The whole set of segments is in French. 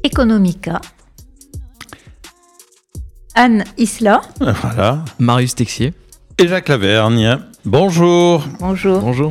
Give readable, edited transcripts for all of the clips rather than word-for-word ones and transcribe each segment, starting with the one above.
Economica. Anne Isla. Voilà. Marius Texier. Et Jacques Lavergne. Bonjour. Bonjour. Bonjour.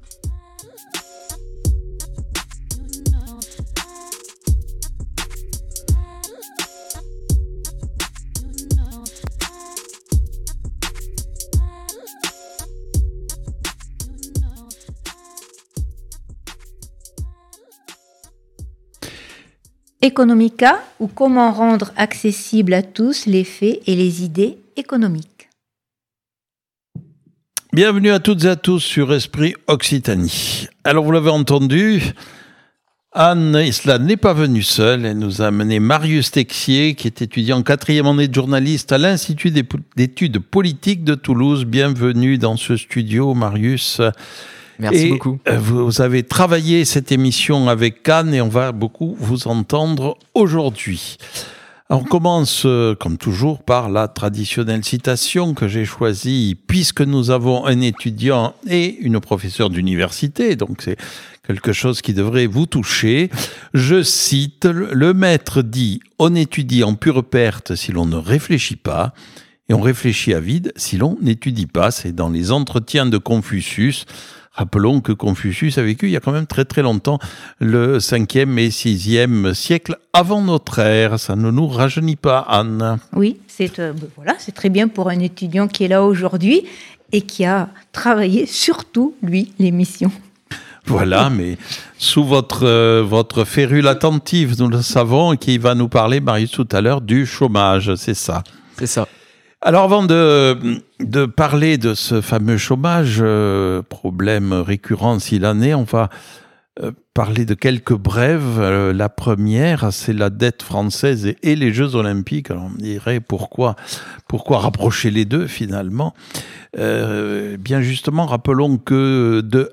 Economica, ou comment rendre accessibles à tous les faits et les idées économiques. Bienvenue à toutes et à tous sur Esprit Occitanie. Alors vous l'avez entendu, Anne Isla n'est pas venue seule, elle nous a amené Marius Texier qui est étudiant en 4e année de journaliste à l'Institut d'études politiques de Toulouse. Bienvenue dans ce studio Marius. Merci beaucoup. Vous avez travaillé cette émission avec Anne et on va beaucoup vous entendre aujourd'hui. On commence, comme toujours, par la traditionnelle citation que j'ai choisie, puisque nous avons un étudiant et une professeure d'université, donc c'est quelque chose qui devrait vous toucher. Je cite, le maître dit « On étudie en pure perte si l'on ne réfléchit pas, et on réfléchit à vide si l'on n'étudie pas ». C'est dans les entretiens de Confucius. Rappelons que Confucius a vécu il y a quand même très très longtemps, le 5e et 6e siècle avant notre ère. Ça ne nous rajeunit pas, Anne. Oui, c'est très bien pour un étudiant qui est là aujourd'hui et qui a travaillé surtout, lui, l'émission. Voilà, mais sous votre férule attentive, nous le savons, et qui va nous parler, Marius, tout à l'heure, du chômage, c'est ça. C'est ça. Alors avant de parler de ce fameux chômage, problème récurrent s'il en est, on va parler de quelques brèves. La première, c'est la dette française et les Jeux Olympiques. Alors on me dirait pourquoi rapprocher les deux finalement. Bien justement, rappelons que de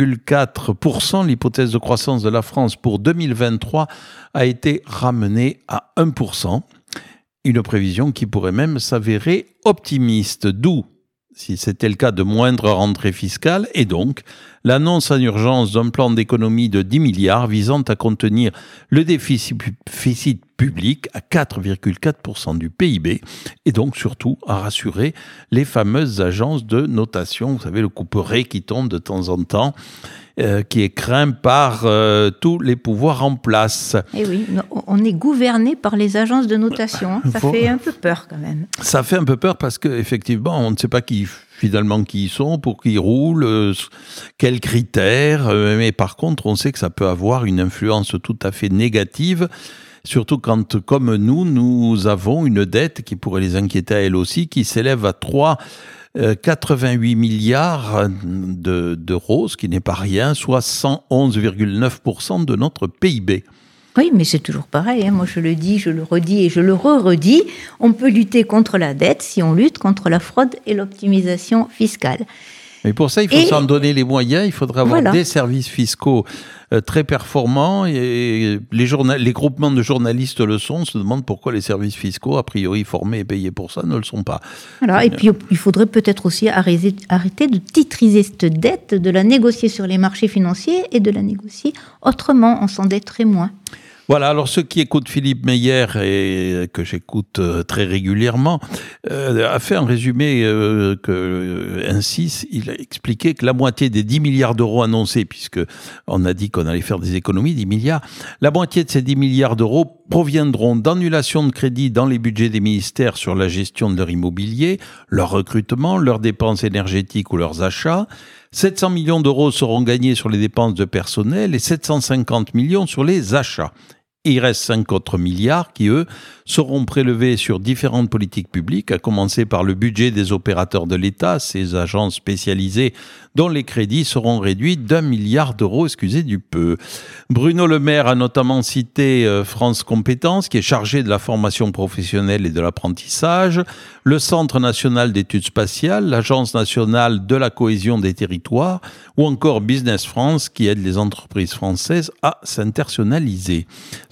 1,4%, l'hypothèse de croissance de la France pour 2023 a été ramenée à 1%. Une prévision qui pourrait même s'avérer optimiste, d'où, si c'était le cas, de moindres rentrées fiscales, et donc l'annonce en urgence d'un plan d'économie de 10 milliards visant à contenir le déficit public à 4,4% du PIB, et donc surtout à rassurer les fameuses agences de notation, vous savez, le couperet qui tombe de temps en temps, qui est craint par tous les pouvoirs en place. Et oui, on est gouverné par les agences de notation. Ça fait un peu peur quand même. Ça fait un peu peur parce qu'effectivement, on ne sait pas qui ils sont, pour qui ils roulent, quels critères. Mais par contre, on sait que ça peut avoir une influence tout à fait négative. Surtout quand, comme nous avons une dette qui pourrait les inquiéter à elle aussi, qui s'élève à 88 milliards d'euros, ce qui n'est pas rien, soit 111,9% de notre PIB. Oui, mais c'est toujours pareil. Moi, je le dis, je le redis et je le redis. On peut lutter contre la dette si on lutte contre la fraude et l'optimisation fiscale. Mais pour ça, il faut s'en donner les moyens. Il faudra avoir des services fiscaux très performants. Et les groupements de journalistes le sont. On se demande pourquoi les services fiscaux, a priori formés et payés pour ça, ne le sont pas. Alors, et puis, il faudrait peut-être aussi arrêter de titriser cette dette, de la négocier sur les marchés financiers et de la négocier autrement. On s'endetterait moins. Voilà, alors ceux qui écoutent Philippe Meyer, et que j'écoute très régulièrement, a fait un résumé ainsi, il a expliqué que la moitié des 10 milliards d'euros annoncés, puisque on a dit qu'on allait faire des économies, 10 milliards, la moitié de ces 10 milliards d'euros proviendront d'annulations de crédits dans les budgets des ministères sur la gestion de leur immobilier, leur recrutement, leurs dépenses énergétiques ou leurs achats. 700 millions d'euros seront gagnés sur les dépenses de personnel et 750 millions sur les achats. Et il reste 5 autres milliards qui, eux, seront prélevés sur différentes politiques publiques, à commencer par le budget des opérateurs de l'État, ces agences spécialisées dont les crédits seront réduits d'1 milliard d'euros, excusez du peu. Bruno Le Maire a notamment cité France Compétences, qui est chargé de la formation professionnelle et de l'apprentissage, le Centre national d'études spatiales, l'Agence nationale de la cohésion des territoires, ou encore Business France, qui aide les entreprises françaises à s'internationaliser.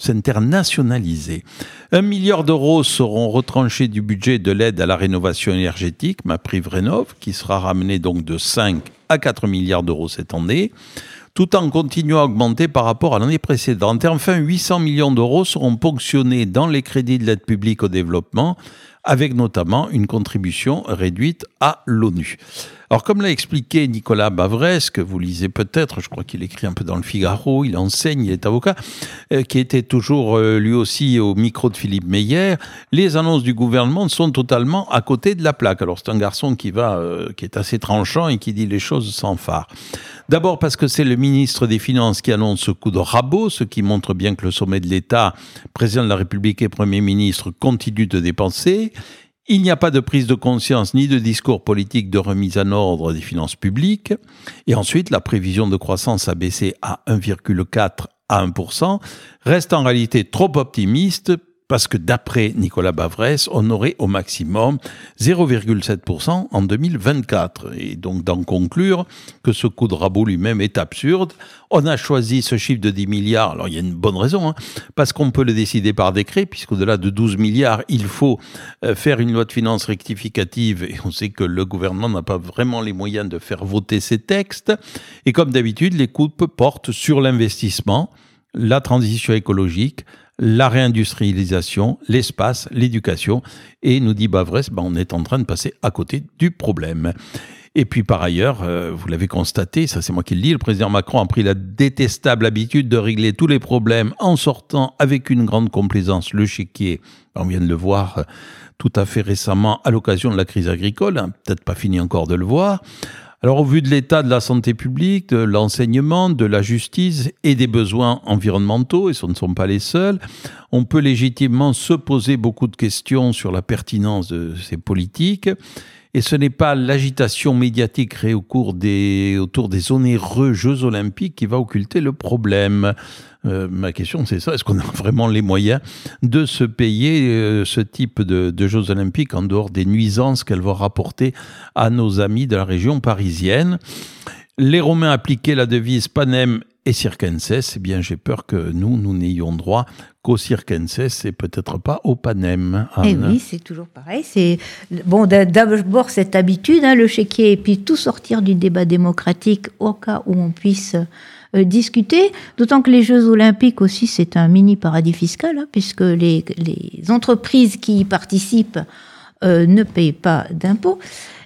1 milliard d'euros seront retranchés du budget de l'aide à la rénovation énergétique, MaPrimeRénov', qui sera ramené donc de 5 à 4 milliards d'euros cette année. tout en continuant à augmenter par rapport à l'année précédente. Et enfin, 800 millions d'euros seront ponctionnés dans les crédits de l'aide publique au développement, avec notamment une contribution réduite à l'ONU. Alors, comme l'a expliqué Nicolas Bavrez, que vous lisez peut-être, je crois qu'il écrit un peu dans le Figaro, il enseigne, il est avocat, qui était toujours lui aussi au micro de Philippe Meyer, les annonces du gouvernement sont totalement à côté de la plaque. Alors, c'est un garçon qui est assez tranchant et qui dit les choses sans phare. D'abord parce que c'est le ministre des Finances qui annonce ce coup de rabot, ce qui montre bien que le sommet de l'État, président de la République et Premier ministre, continue de dépenser. Il n'y a pas de prise de conscience ni de discours politique de remise en ordre des finances publiques. Et ensuite, la prévision de croissance a baissé à 1,4 à 1%, reste en réalité trop optimiste parce que d'après Nicolas Bavrez, on aurait au maximum 0,7% en 2024. Et donc d'en conclure que ce coup de rabot lui-même est absurde. On a choisi ce chiffre de 10 milliards, alors il y a une bonne raison, parce qu'on peut le décider par décret, puisqu'au-delà de 12 milliards, il faut faire une loi de finances rectificative, et on sait que le gouvernement n'a pas vraiment les moyens de faire voter ces textes. Et comme d'habitude, les coupes portent sur l'investissement, la transition écologique, la réindustrialisation, l'espace, l'éducation. Et nous dit Bavrez, on est en train de passer à côté du problème. Et puis par ailleurs, vous l'avez constaté, ça c'est moi qui le dis, le président Macron a pris la détestable habitude de régler tous les problèmes en sortant avec une grande complaisance le chéquier. On vient de le voir tout à fait récemment à l'occasion de la crise agricole, peut-être pas fini encore de le voir. Alors, au vu de l'état de la santé publique, de l'enseignement, de la justice et des besoins environnementaux, et ce ne sont pas les seuls, on peut légitimement se poser beaucoup de questions sur la pertinence de ces politiques. Et ce n'est pas l'agitation médiatique créée autour des onéreux Jeux Olympiques qui va occulter le problème. Ma question, c'est ça. Est-ce qu'on a vraiment les moyens de se payer ce type de Jeux Olympiques en dehors des nuisances qu'elles vont rapporter à nos amis de la région parisienne? Les Romains appliquaient la devise Panem et Circenses. Eh bien, j'ai peur que nous n'ayons droit qu'au Circenses et peut-être pas au Panem. Anne. Eh oui, c'est toujours pareil. C'est bon, d'abord cette habitude, le chéquier, et puis tout sortir du débat démocratique au cas où on puisse discuter. D'autant que les Jeux Olympiques aussi, c'est un mini paradis fiscal, puisque les entreprises qui y participent ne payent pas d'impôts.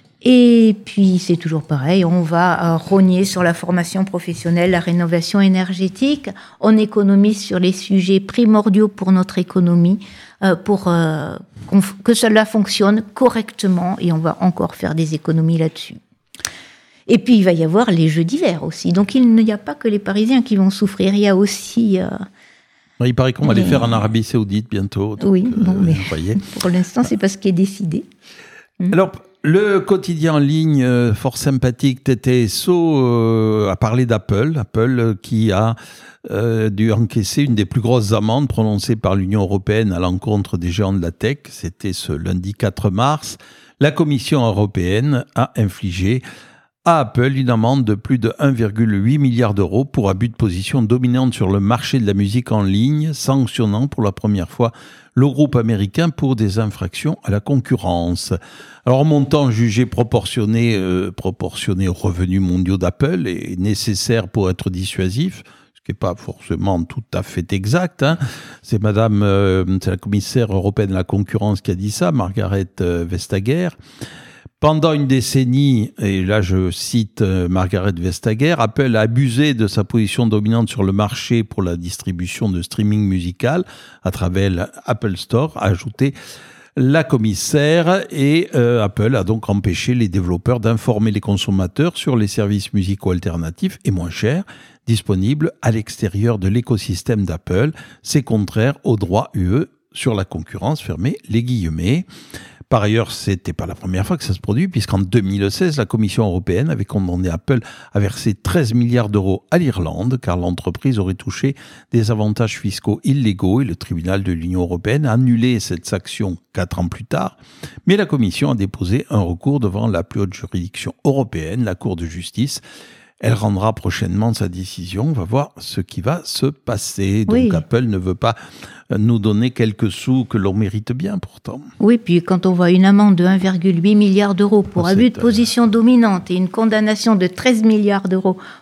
Et puis, c'est toujours pareil, on va rogner sur la formation professionnelle, la rénovation énergétique, on économise sur les sujets primordiaux pour notre économie, pour que cela fonctionne correctement, et on va encore faire des économies là-dessus. Et puis, il va y avoir les Jeux d'hiver aussi, donc il n'y a pas que les Parisiens qui vont souffrir, il y a aussi... il paraît qu'on va les faire en Arabie Saoudite bientôt. Donc, oui, mais pour l'instant, c'est pas ce qui est décidé. Alors... Le quotidien en ligne fort sympathique TTSO a parlé d'Apple. Apple qui a dû encaisser une des plus grosses amendes prononcées par l'Union européenne à l'encontre des géants de la tech. C'était ce lundi 4 mars. La Commission européenne a infligé à Apple une amende de plus de 1,8 milliard d'euros pour abus de position dominante sur le marché de la musique en ligne, sanctionnant pour la première fois le groupe américain pour des infractions à la concurrence. Alors, montant jugé proportionné aux revenus mondiaux d'Apple et nécessaire pour être dissuasif, ce qui n'est pas forcément tout à fait exact. C'est c'est la commissaire européenne à la concurrence qui a dit ça, Margaret Vestager. Pendant une décennie, et là je cite Margaret Vestager, Apple a abusé de sa position dominante sur le marché pour la distribution de streaming musical à travers l'Apple Store, a ajouté la commissaire, et Apple a donc empêché les développeurs d'informer les consommateurs sur les services musicaux alternatifs et moins chers disponibles à l'extérieur de l'écosystème d'Apple. C'est contraire au droit UE sur la concurrence, fermez les guillemets. Par ailleurs, c'était pas la première fois que ça se produit, puisqu'en 2016, la Commission européenne avait condamné Apple à verser 13 milliards d'euros à l'Irlande, car l'entreprise aurait touché des avantages fiscaux illégaux, et le tribunal de l'Union européenne a annulé cette sanction 4 ans plus tard. Mais la Commission a déposé un recours devant la plus haute juridiction européenne, la Cour de justice. Elle rendra prochainement sa décision. On va voir ce qui va se passer. Donc oui. Apple ne veut pas nous donner quelques sous que l'on mérite bien pourtant. Oui, puis quand on voit une amende de 1,8 milliard d'euros pour abus de position dominante et une condamnation de 13 milliards d'euros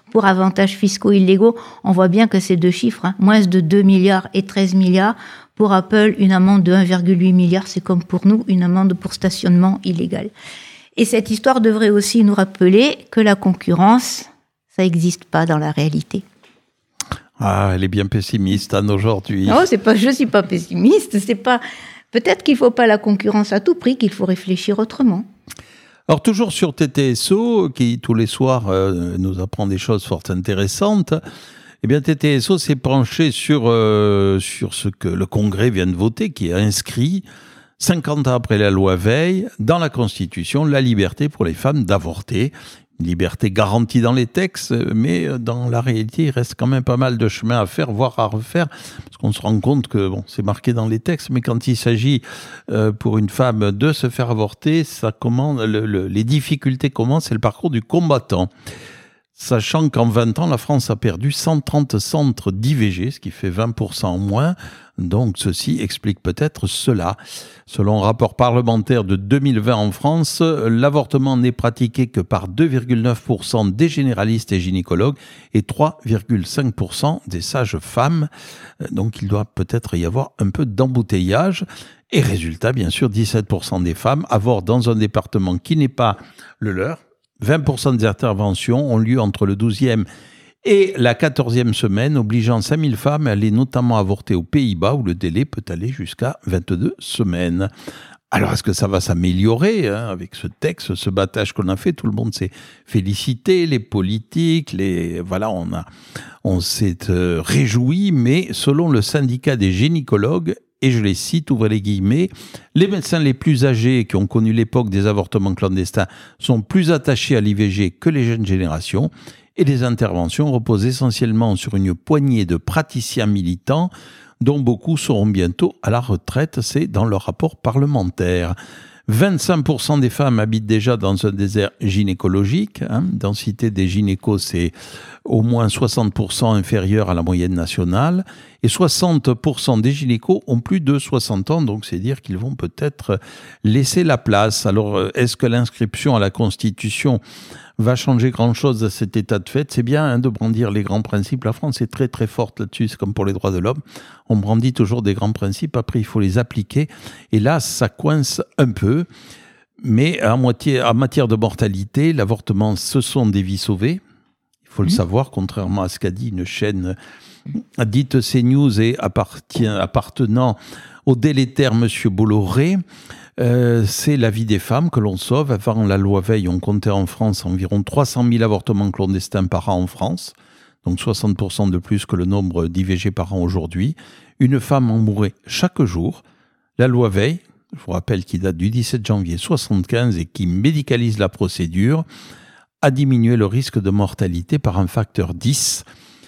pour avantages fiscaux illégaux. On voit bien que ces deux chiffres, moins de 2 milliards et 13 milliards. Pour Apple, une amende de 1,8 milliard, c'est comme pour nous, une amende pour stationnement illégal. Et cette histoire devrait aussi nous rappeler que la concurrence, ça n'existe pas dans la réalité. Ah, elle est bien pessimiste, Anne, aujourd'hui. Non, je suis pas pessimiste, peut-être qu'il faut pas la concurrence à tout prix, qu'il faut réfléchir autrement. Alors, toujours sur TTSO, qui tous les soirs nous apprend des choses fort intéressantes, eh bien, TTSO s'est penché sur ce que le Congrès vient de voter, qui a inscrit, 50 ans après la loi Veil, dans la Constitution, la liberté pour les femmes d'avorter. Une liberté garantie dans les textes, mais dans la réalité, il reste quand même pas mal de chemin à faire, voire à refaire, parce qu'on se rend compte que c'est marqué dans les textes, mais quand il s'agit pour une femme de se faire avorter, les difficultés commencent, c'est le parcours du combattant. Sachant qu'en 20 ans, la France a perdu 130 centres d'IVG, ce qui fait 20% en moins. Donc, ceci explique peut-être cela. Selon un rapport parlementaire de 2020 en France, l'avortement n'est pratiqué que par 2,9% des généralistes et gynécologues et 3,5% des sages-femmes. Donc, il doit peut-être y avoir un peu d'embouteillage. Et résultat, bien sûr, 17% des femmes avortent dans un département qui n'est pas le leur. 20% des interventions ont lieu entre le 12e et la 14e semaine, obligeant 5000 femmes à aller notamment avorter aux Pays-Bas, où le délai peut aller jusqu'à 22 semaines. Alors, est-ce que ça va s'améliorer avec ce texte, ce battage qu'on a fait? Tout le monde s'est félicité, les politiques, on s'est réjoui, mais selon le syndicat des gynécologues, et je les cite, ouvrez les guillemets, les médecins les plus âgés qui ont connu l'époque des avortements clandestins sont plus attachés à l'IVG que les jeunes générations et les interventions reposent essentiellement sur une poignée de praticiens militants dont beaucoup seront bientôt à la retraite, c'est dans leur rapport parlementaire. 25% des femmes habitent déjà dans un désert gynécologique. Densité des gynécos, c'est au moins 60% inférieur à la moyenne nationale. Et 60% des gynécos ont plus de 60 ans, donc c'est dire qu'ils vont peut-être laisser la place. Alors, est-ce que l'inscription à la Constitution va changer grand-chose à cet état de fait? C'est bien de brandir les grands principes. La France est très très forte là-dessus, c'est comme pour les droits de l'homme. On brandit toujours des grands principes, après il faut les appliquer. Et là, ça coince un peu. Mais en matière de mortalité, l'avortement, ce sont des vies sauvées. Il faut le savoir, contrairement à ce qu'a dit une chaîne dite CNews et appartenant au délétère Monsieur Bolloré. C'est la vie des femmes que l'on sauve. Avant la loi Veil, on comptait en France environ 300 000 avortements clandestins par an en France, donc 60% de plus que le nombre d'IVG par an aujourd'hui. Une femme en mourait chaque jour. La loi Veil, je vous rappelle, qui date du 17 janvier 1975 et qui médicalise la procédure, a diminué le risque de mortalité par un facteur 10.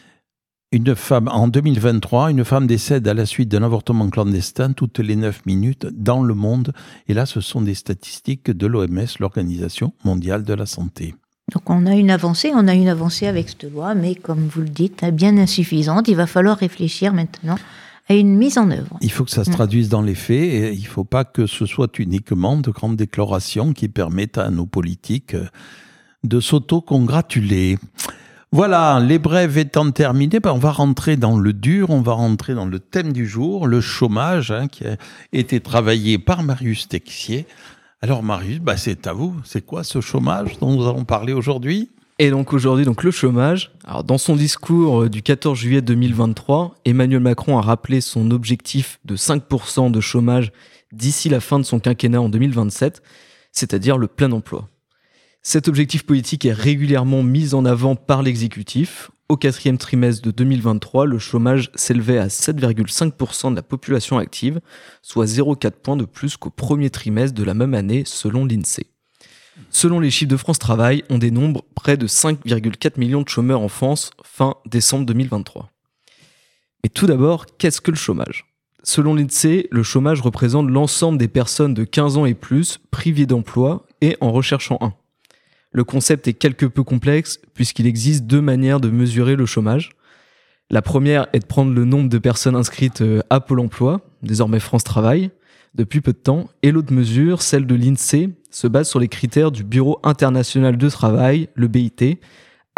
En 2023, une femme décède à la suite d'un avortement clandestin toutes les 9 minutes dans le monde. Et là, ce sont des statistiques de l'OMS, l'Organisation mondiale de la santé. Donc on a une avancée avec cette loi, mais comme vous le dites, bien insuffisante. Il va falloir réfléchir maintenant à une mise en œuvre. Il faut que ça se traduise dans les faits et il ne faut pas que ce soit uniquement de grandes déclarations qui permettent à nos politiques de s'auto-congratuler. Voilà, les brèves étant terminées, on va rentrer dans le dur, on va rentrer dans le thème du jour, le chômage, qui a été travaillé par Marius Texier. Alors Marius, c'est à vous, c'est quoi ce chômage dont nous allons parler aujourd'hui ? Et donc aujourd'hui, le chômage. Alors, dans son discours du 14 juillet 2023, Emmanuel Macron a rappelé son objectif de 5% de chômage d'ici la fin de son quinquennat en 2027, c'est-à-dire le plein emploi. Cet objectif politique est régulièrement mis en avant par l'exécutif. Au 4e trimestre de 2023, le chômage s'élevait à 7,5% de la population active, soit 0,4 points de plus qu'au premier trimestre de la même année, selon l'INSEE. Selon les chiffres de France Travail, on dénombre près de 5,4 millions de chômeurs en France fin décembre 2023. Mais tout d'abord, qu'est-ce que le chômage ? Selon l'INSEE, le chômage représente l'ensemble des personnes de 15 ans et plus privées d'emploi et en recherchant un. Le concept est quelque peu complexe puisqu'il existe 2 manières de mesurer le chômage. La première est de prendre le nombre de personnes inscrites à Pôle emploi, désormais France Travail, depuis peu de temps, et l'autre mesure, celle de l'INSEE, se base sur les critères du Bureau international de travail, le BIT,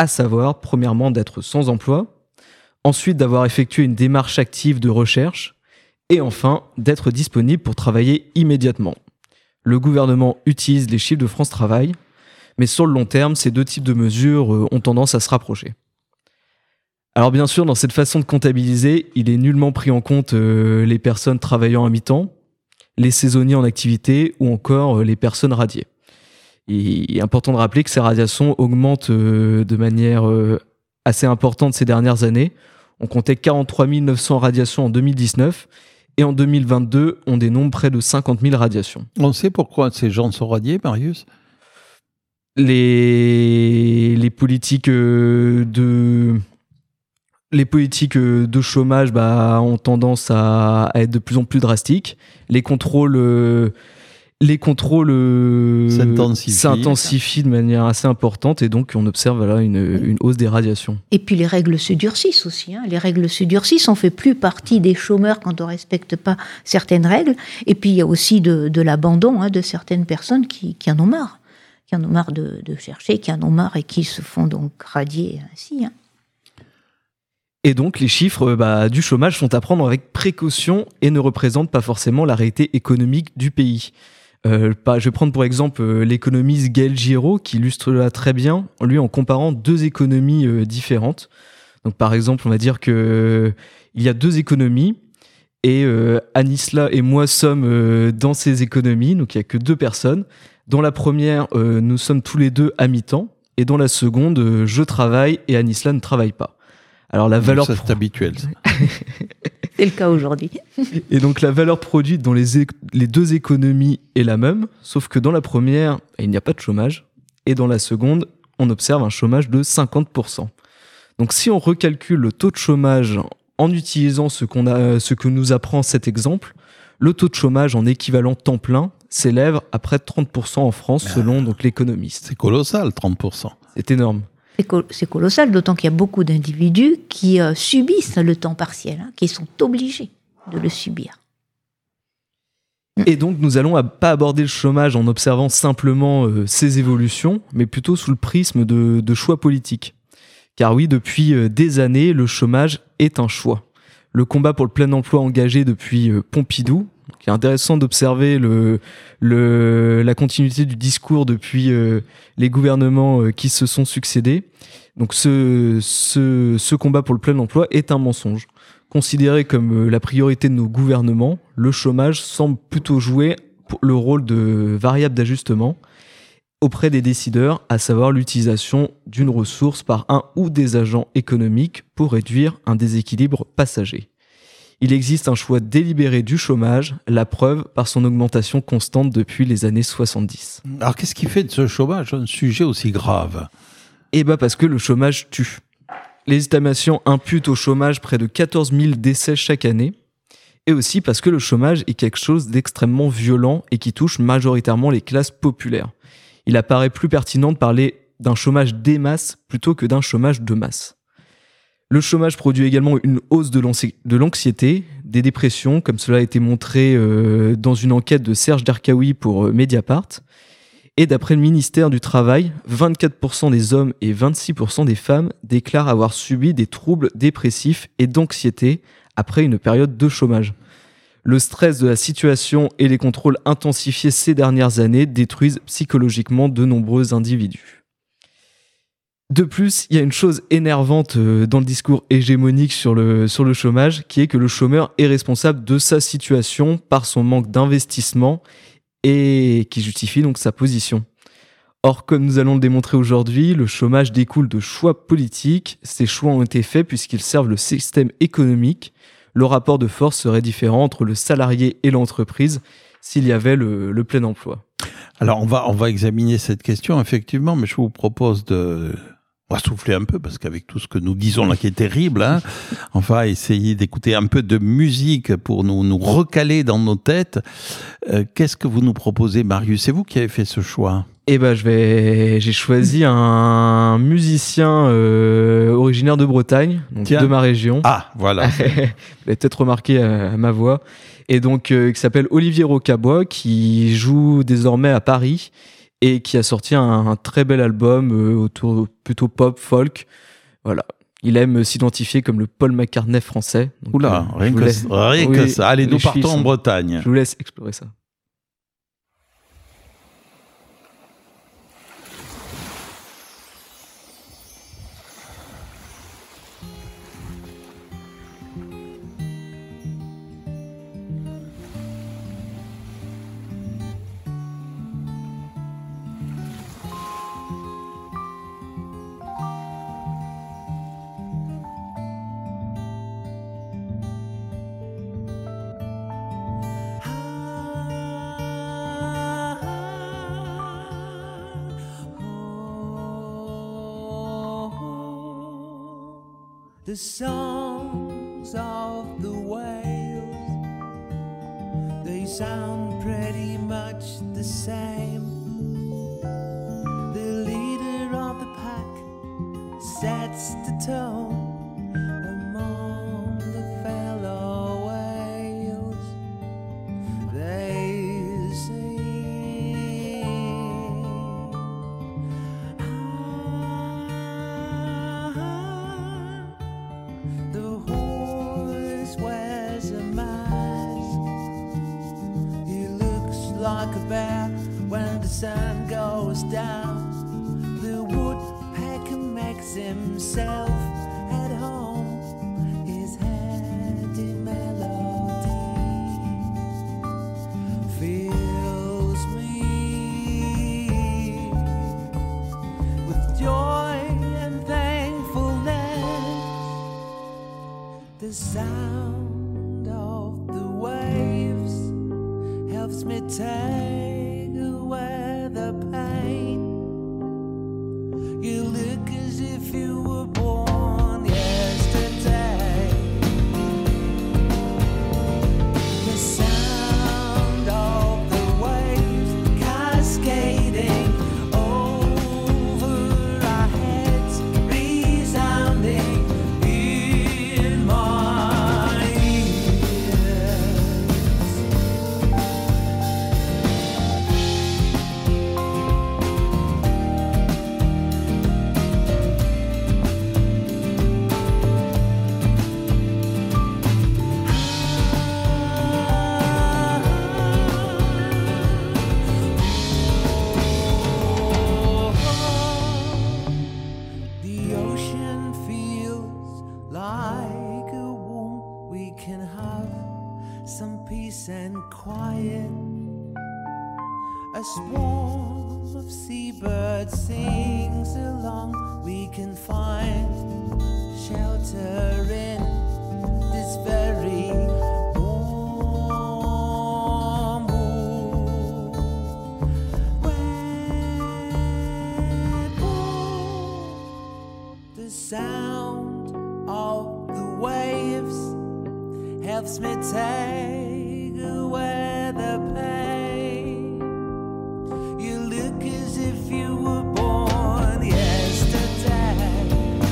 à savoir, premièrement, d'être sans emploi, ensuite d'avoir effectué une démarche active de recherche, et enfin, d'être disponible pour travailler immédiatement. Le gouvernement utilise les chiffres de France Travail, mais sur le long terme, ces deux types de mesures ont tendance à se rapprocher. Alors bien sûr, dans cette façon de comptabiliser, il est nullement pris en compte les personnes travaillant à mi-temps, les saisonniers en activité ou encore les personnes radiées. Il est important de rappeler que ces radiations augmentent de manière assez importante ces dernières années. On comptait 43 900 radiations en 2019 et en 2022, on dénombre près de 50 000 radiations. On sait pourquoi ces gens sont radiés, Marius ? Les politiques de chômage ont tendance à être de plus en plus drastiques. Les contrôles s'intensifient de manière assez importante et donc on observe une hausse des radiations. Et puis les règles se durcissent aussi. Les règles se durcissent, on ne fait plus partie des chômeurs quand on ne respecte pas certaines règles. Et puis il y a aussi de l'abandon de certaines personnes qui en ont marre. Qui en ont marre de chercher, qui en ont marre et qui se font donc radier ainsi. Et donc, les chiffres du chômage sont à prendre avec précaution et ne représentent pas forcément la réalité économique du pays. Je vais prendre pour exemple l'économiste Gaël Giraud qui illustre là très bien, lui en comparant deux économies différentes. Donc, par exemple, on va dire qu'il y a deux économies et Anisla et moi sommes dans ces économies, donc il n'y a que deux personnes. Dans la première, nous sommes tous les deux à mi-temps et dans la seconde, je travaille et Anisla ne travaille pas. Alors la valeur ça, c'est habituel. C'est le cas aujourd'hui. Et donc la valeur produite dans les deux économies est la même, sauf que dans la première, il n'y a pas de chômage, et dans la seconde, on observe un chômage de 50%. Donc si on recalcule le taux de chômage en utilisant ce que nous apprend cet exemple, le taux de chômage en équivalent temps plein s'élève à près de 30% en France, selon donc l'économiste. C'est colossal, 30%. C'est énorme. C'est colossal, d'autant qu'il y a beaucoup d'individus qui subissent le temps partiel, qui sont obligés de le subir. Et donc, nous allons pas aborder le chômage en observant simplement ses évolutions, mais plutôt sous le prisme de choix politiques. Car oui, depuis des années, le chômage est un choix. Le combat pour le plein emploi engagé depuis Pompidou, il est intéressant d'observer la continuité du discours depuis les gouvernements qui se sont succédés. Donc ce combat pour le plein emploi est un mensonge. Considéré comme la priorité de nos gouvernements, le chômage semble plutôt jouer le rôle de variable d'ajustement auprès des décideurs, à savoir l'utilisation d'une ressource par un ou des agents économiques pour réduire un déséquilibre passager. Il existe un choix délibéré du chômage, la preuve par son augmentation constante depuis les années 70. Alors qu'est-ce qui fait de ce chômage un sujet aussi grave ? Parce que le chômage tue. Les estimations imputent au chômage près de 14 000 décès chaque année, et aussi parce que le chômage est quelque chose d'extrêmement violent et qui touche majoritairement les classes populaires. Il apparaît plus pertinent de parler d'un chômage des masses plutôt que d'un chômage de masse. Le chômage produit également une hausse de l'anxiété, des dépressions, comme cela a été montré dans une enquête de Serge Darkaoui pour Mediapart. Et d'après le ministère du Travail, 24% des hommes et 26% des femmes déclarent avoir subi des troubles dépressifs et d'anxiété après une période de chômage. Le stress de la situation et les contrôles intensifiés ces dernières années détruisent psychologiquement de nombreux individus. De plus, il y a une chose énervante dans le discours hégémonique sur le chômage, qui est que le chômeur est responsable de sa situation par son manque d'investissement et qui justifie donc sa position. Or, comme nous allons le démontrer aujourd'hui, le chômage découle de choix politiques. Ces choix ont été faits puisqu'ils servent le système économique. Le rapport de force serait différent entre le salarié et l'entreprise s'il y avait le plein emploi. Alors, on va examiner cette question, effectivement, mais je vous propose on va souffler un peu, parce qu'avec tout ce que nous disons là, qui est terrible, on va essayer d'écouter un peu de musique pour nous recaler dans nos têtes. Qu'est-ce que vous nous proposez, Marius ? C'est vous qui avez fait ce choix ? J'ai choisi un musicien originaire de Bretagne, donc de ma région. Ah, voilà. Vous l'avez peut-être remarqué à ma voix. Et donc, qui s'appelle Olivier Rocabois, qui joue désormais à Paris et qui a sorti un très bel album autour plutôt pop, folk. Voilà. Il aime s'identifier comme le Paul McCartney français. Donc, Oula, rien que ça. Allez, nous partons en Bretagne. Je vous laisse explorer ça. The songs of the whales, they sound pretty much the same. The leader of the pack sets the tone among the fellow whales. They sing. Like a bear when the sun goes down, the woodpecker makes himself at home. His heady melody fills me with joy and thankfulness. The sound of the waves helps me take away the pain. You look as if you were born yesterday. The sound of the waves cascading over our heads, resounding in my ears. The ocean feels like a womb. We can have some peace and quiet. A swarm of seabirds sings along. We can find shelter in this very warm wood. The sound of the waves helps me take away the pain. You look as if you were born yesterday.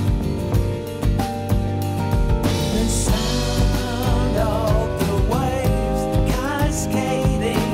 The sound of the waves cascading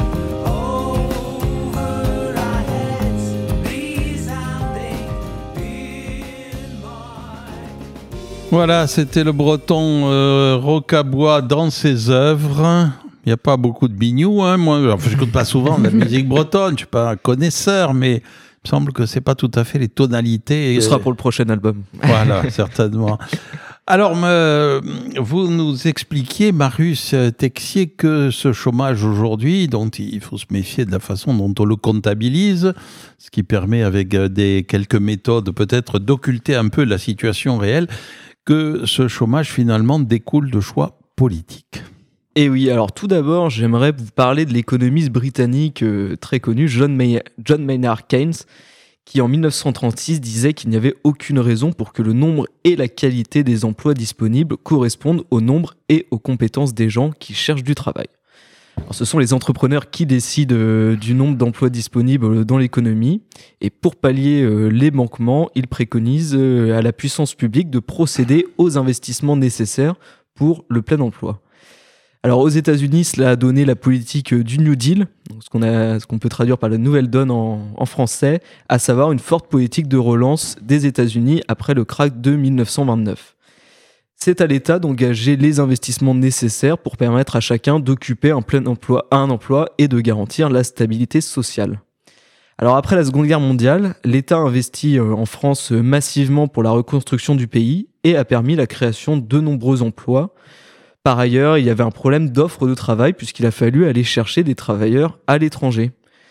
over our heads, resounding in my. Voilà, c'était le breton Rocabois dans ses œuvres. Il n'y a pas beaucoup de bignou, hein, moi. Enfin, j'écoute pas souvent de la musique bretonne, je suis pas un connaisseur, mais il me semble que c'est pas tout à fait les tonalités. Ce sera pour le prochain album. Voilà, certainement. Alors, vous nous expliquiez, Marius Texier, que ce chômage aujourd'hui, dont il faut se méfier de la façon dont on le comptabilise, ce qui permet avec quelques méthodes peut-être d'occulter un peu la situation réelle, que ce chômage finalement découle de choix politiques. Et oui, alors tout d'abord, j'aimerais vous parler de l'économiste britannique très connu, John Maynard Keynes, qui en 1936 disait qu'il n'y avait aucune raison pour que le nombre et la qualité des emplois disponibles correspondent au nombre et aux compétences des gens qui cherchent du travail. Alors, ce sont les entrepreneurs qui décident du nombre d'emplois disponibles dans l'économie, et pour pallier les manquements, ils préconisent à la puissance publique de procéder aux investissements nécessaires pour le plein emploi. Alors aux États-Unis, cela a donné la politique du New Deal, donc ce qu'on peut traduire par la nouvelle donne en français, à savoir une forte politique de relance des États-Unis après le krach de 1929. C'est à l'État d'engager les investissements nécessaires pour permettre à chacun d'occuper un emploi et de garantir la stabilité sociale. Alors après la Seconde Guerre mondiale, l'État investit en France massivement pour la reconstruction du pays et a permis la création de nombreux emplois. Par ailleurs, il y avait un problème d'offre de travail puisqu'il a fallu aller chercher des travailleurs à l'étranger.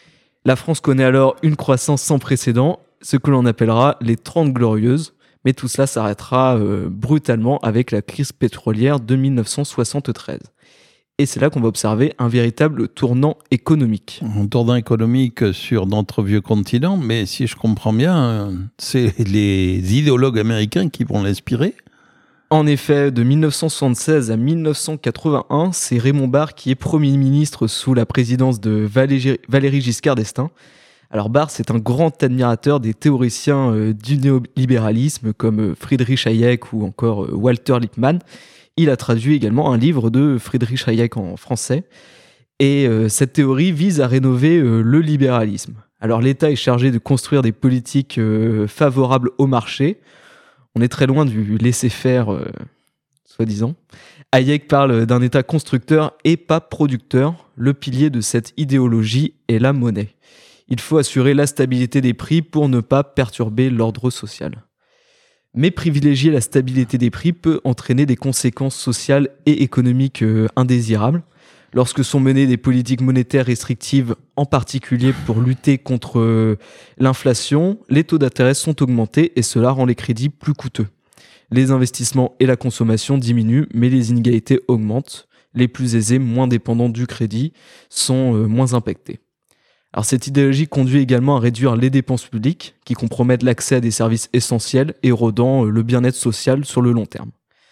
La France connaît alors une croissance sans précédent, ce que l'on appellera les 30 glorieuses, mais tout cela s'arrêtera brutalement avec la crise pétrolière de 1973. Et c'est là qu'on va observer un véritable tournant économique. Un tournant économique sur notre vieux continent, mais si je comprends bien, c'est les idéologues américains qui vont l'inspirer. En effet, de 1976 à 1981, c'est Raymond Barre qui est Premier ministre sous la présidence de Valéry Giscard d'Estaing. Alors Barre, c'est un grand admirateur des théoriciens du néolibéralisme comme Friedrich Hayek ou encore Walter Lippmann. Il a traduit également un livre de Friedrich Hayek en français. Et cette théorie vise à rénover le libéralisme. Alors l'État est chargé de construire des politiques favorables au marché. On est très loin du laisser-faire, soi-disant. Hayek parle d'un État constructeur et pas producteur. Le pilier de cette idéologie est la monnaie. Il faut assurer la stabilité des prix pour ne pas perturber l'ordre social. Mais privilégier la stabilité des prix peut entraîner des conséquences sociales et économiques indésirables. Lorsque sont menées des politiques monétaires restrictives, en particulier pour lutter contre l'inflation, les taux d'intérêt sont augmentés et cela rend les crédits plus coûteux. Les investissements et la consommation diminuent, mais les inégalités augmentent. Les plus aisés, moins dépendants du crédit, sont moins impactés. Alors cette idéologie conduit également à réduire les dépenses publiques, qui compromettent l'accès à des services essentiels, érodant le bien-être social sur le long terme.